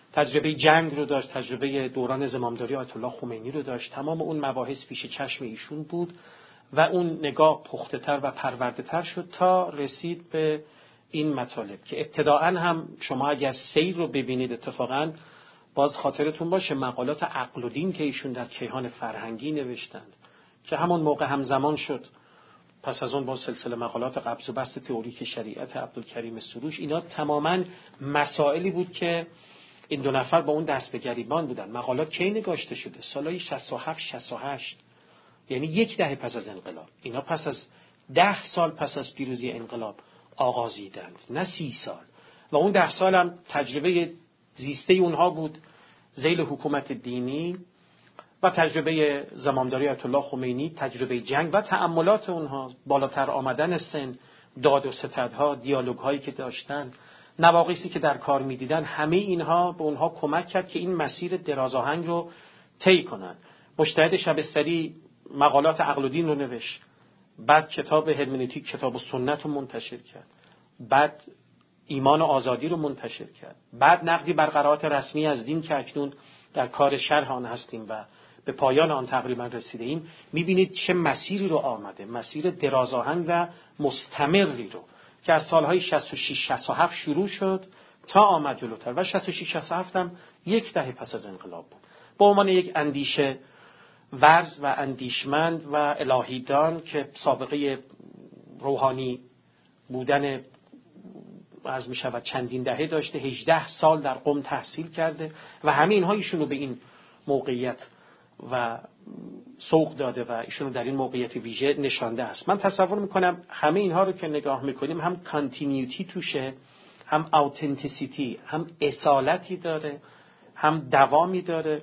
تجربه جنگ رو داشت، تجربه دوران زمامداری آیت الله خمینی رو داشت. تمام اون مباحث پیش چشم ایشون بود و اون نگاه پخته‌تر و پرورده‌تر شد تا رسید به این مطالب که ابتداءً هم شما اگر سیر رو ببینید، اتفاقاً باز خاطرتون باشه مقالات عقل و دین که ایشون در کیهان فرهنگی نوشتند که همون موقع همزمان شد پس از اون با سلسله مقالات قبض و بسط تئوریک شریعت عبدالکریم سروش، اینا تماماً مسائلی بود که این دو نفر با اون دست به گریبان بودن. مقالات کی نگاشته شده؟ سالهای 67 68، یعنی 10 دهه پس از انقلاب. اینا پس از 10 سال پس از پیروزی انقلاب آغازیدند، نه 30 سال. و اون 10 سال هم تجربه زیسته اونها بود ذیل حکومت دینی و تجربه زمامداری آیت الله خمینی، تجربه جنگ و تأملات اونها، بالاتر آمدن سن، داد و ستدها، دیالوگ‌هایی که داشتن، نواقصی که در کار می‌دیدن، همه اینها به اونها کمک کرد که این مسیر درازآهنگ رو طی کنن. مجتهد شبستری مقالات عقل و دین رو نوشت، بعد کتاب هرمنوتیک، کتاب سنت رو منتشر کرد، بعد ایمان و آزادی رو منتشر کرد، بعد نقدی بر قرائات رسمی از دین که اکنون در کار شرح آن هستیم و به پایان آن تقریبا رسیده ایم. می‌بینید چه مسیری رو آمده، مسیر درازآهنگ و مستمری رو که از سالهای 66 67 شروع شد تا آمد جلوتر و 66 67 هم 10 دهه پس از انقلاب بود. به عنوان یک اندیشه ورز و اندیشمند و الهیدان که سابقه روحانی بودن از میشود چندین دهه داشته، 18 سال در قم تحصیل کرده و همه اینها ایشونو به این موقعیت و سوق داده و ایشونو در این موقعیت ویژه نشانده است. من تصور میکنم همه اینها رو که نگاه میکنیم هم کانتینیوتی توشه، هم اوتنتیسیتی، هم اصالتی داره، هم دوامی داره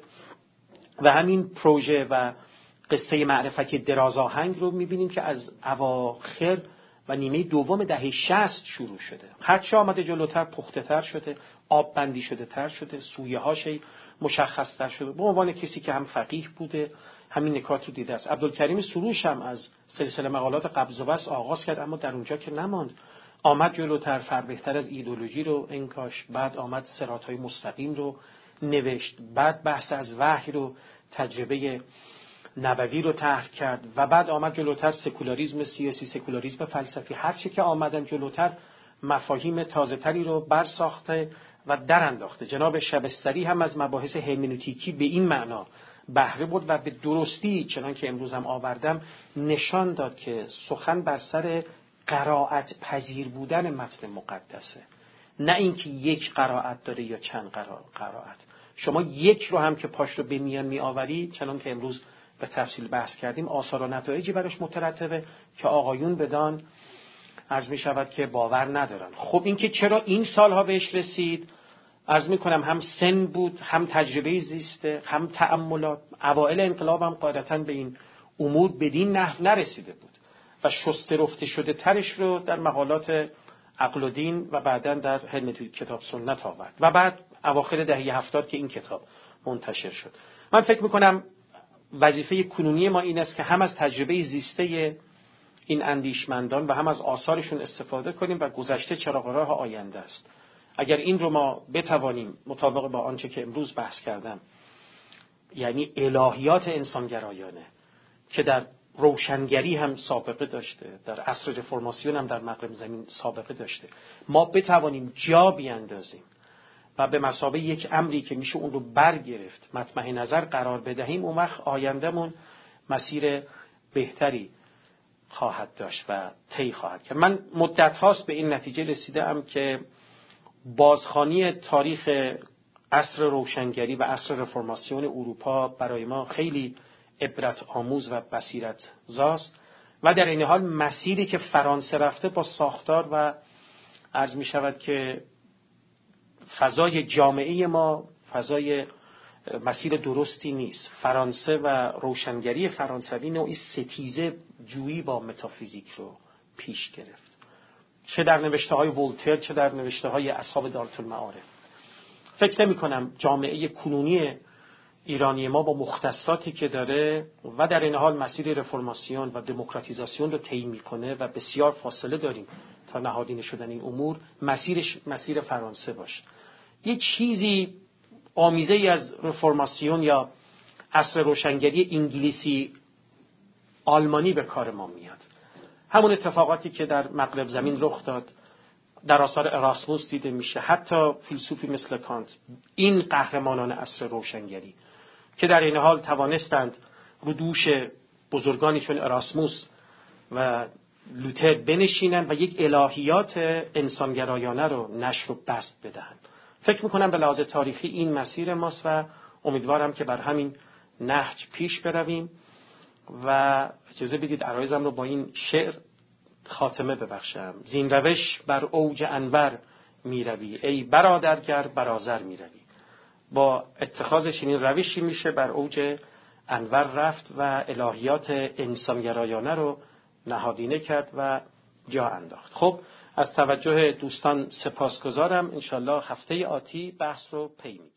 و همین پروژه و قصه معرفتی درازآهنگ رو میبینیم که از اواخر و نیمه دوم دهه 60 شروع شده. هرچه آمده جلوتر پخته‌تر شده، آب بندی شده تر شده، سویه هاش مشخص تر شده. به عنوان کسی که هم فقیه بوده همین نکات رو دیده است. عبدالکریم سروش هم از سلسله مقالات قبض و بسط آغاز کرد، اما در اونجا که نماند، آمد جلوتر، فربهتر از ایدئولوژی رو انکاش، بعد آمد صراط‌های مستقیم رو نوشت، بعد بحث از وحی رو، تجربه نبوی رو طرح کرد و بعد آمد جلوتر سکولاریسم سیاسی، سکولاریسم فلسفی، هر چی که آمدن جلوتر مفاهیم تازه‌تری رو برساخته و در انداخته. جناب شبستری هم از مباحث هرمنوتیکی به این معنا بهره برد و به درستی چنان که امروز هم آوردم نشان داد که سخن بر سر قرائت پذیر بودن متن مقدسه، نه اینکه یک قرائت داره یا چند قرائت. شما یک رو هم که پاش رو به میان می آوری، چنان که امروز به تفصیل بحث کردیم، آثار و نتایجی براش مترتبه که آقایون بدان عرض می شود که باور ندارن. خب این که چرا این سالها بهش رسید، عرض می کنم هم سن بود، هم تجربه زیسته، هم تأملات. اوائل انقلاب هم قاعدتاً به این امور بدین نحو نرسیده بود و شسته رفته شده ترش رو در مقالات عقل و دین و بعداً در هرمنوتیک کتاب سنت آورد و بعد اواخر دهه 70 که این کتاب منتشر شد. من فکر می کنم وظیفه کنونی ما این است که هم از تجربه زیسته این اندیشمندان و هم از آثارشون استفاده کنیم و گذشته چراغ راه آینده است. اگر این رو ما بتوانیم مطابق با آنچه که امروز بحث کردم، یعنی الهیات انسانگرایانه که در روشنگری هم سابقه داشته، در عصر رفرماسیون هم در مغرب زمین سابقه داشته، ما بتوانیم جا بیاندازیم و به مثابه یک امری که میشه اون رو برگرفت مطمع نظر قرار بدهیم، اون وقت آیندهمون مسیر بهتری خواهد داشت و طی خواهد کرد. من مدت هاست به این نتیجه رسیدم که بازخوانی تاریخ عصر روشنگری و عصر رفرماسیون اروپا برای ما خیلی عبرت آموز و بصیرت زاست و در این حال مسیری که فرانسه رفته با ساختار و عرض می شود که فضای جامعه ما فضای مسیر درستی نیست. فرانسه و روشنگری فرانسوی نوعی ستیزه جویی با متافیزیک رو پیش گرفت، چه در نوشته های ولتر چه در نوشته های اصحاب دارالمعارف. فکر نمی کنم جامعه کنونی ایرانی ما با مختصاتی که داره و در این حال مسیر رفرماسیون و دموکراتیزاسیون رو طی میکنه و بسیار فاصله داریم تا نهادینه شدن این امور، مسیرش مسیر فرانسه باشه. یه چیزی آمیزه ای از رفرماسیون یا عصر روشنگری انگلیسی آلمانی به کار ما میاد. همون اتفاقاتی که در مغرب زمین رخ داد در آثار اراسموس دیده میشه. حتی فیلسوفی مثل کانت، این قهرمانان عصر روشنگری که در این حال توانستند رو دوش بزرگانی چون اراسموس و لوتر بنشینند و یک الهیات انسانگرایانه رو نشر و بسط بدهند. فکر میکنم به لحاظ تاریخی این مسیر ماست و امیدوارم که بر همین نهج پیش برویم و اجازه بدید عرایزم رو با این شعر خاتمه ببخشم. زین روش بر اوج انور می روی، ای برادرگر برازر می روی. با اتخاذ چنین روشی میشه بر اوج انور رفت و الهیات انسانگرایانه رو نهادینه کرد و جا انداخت. خب از توجه دوستان سپاسگزارم. انشالله هفته آتی بحث رو پی میگیریم.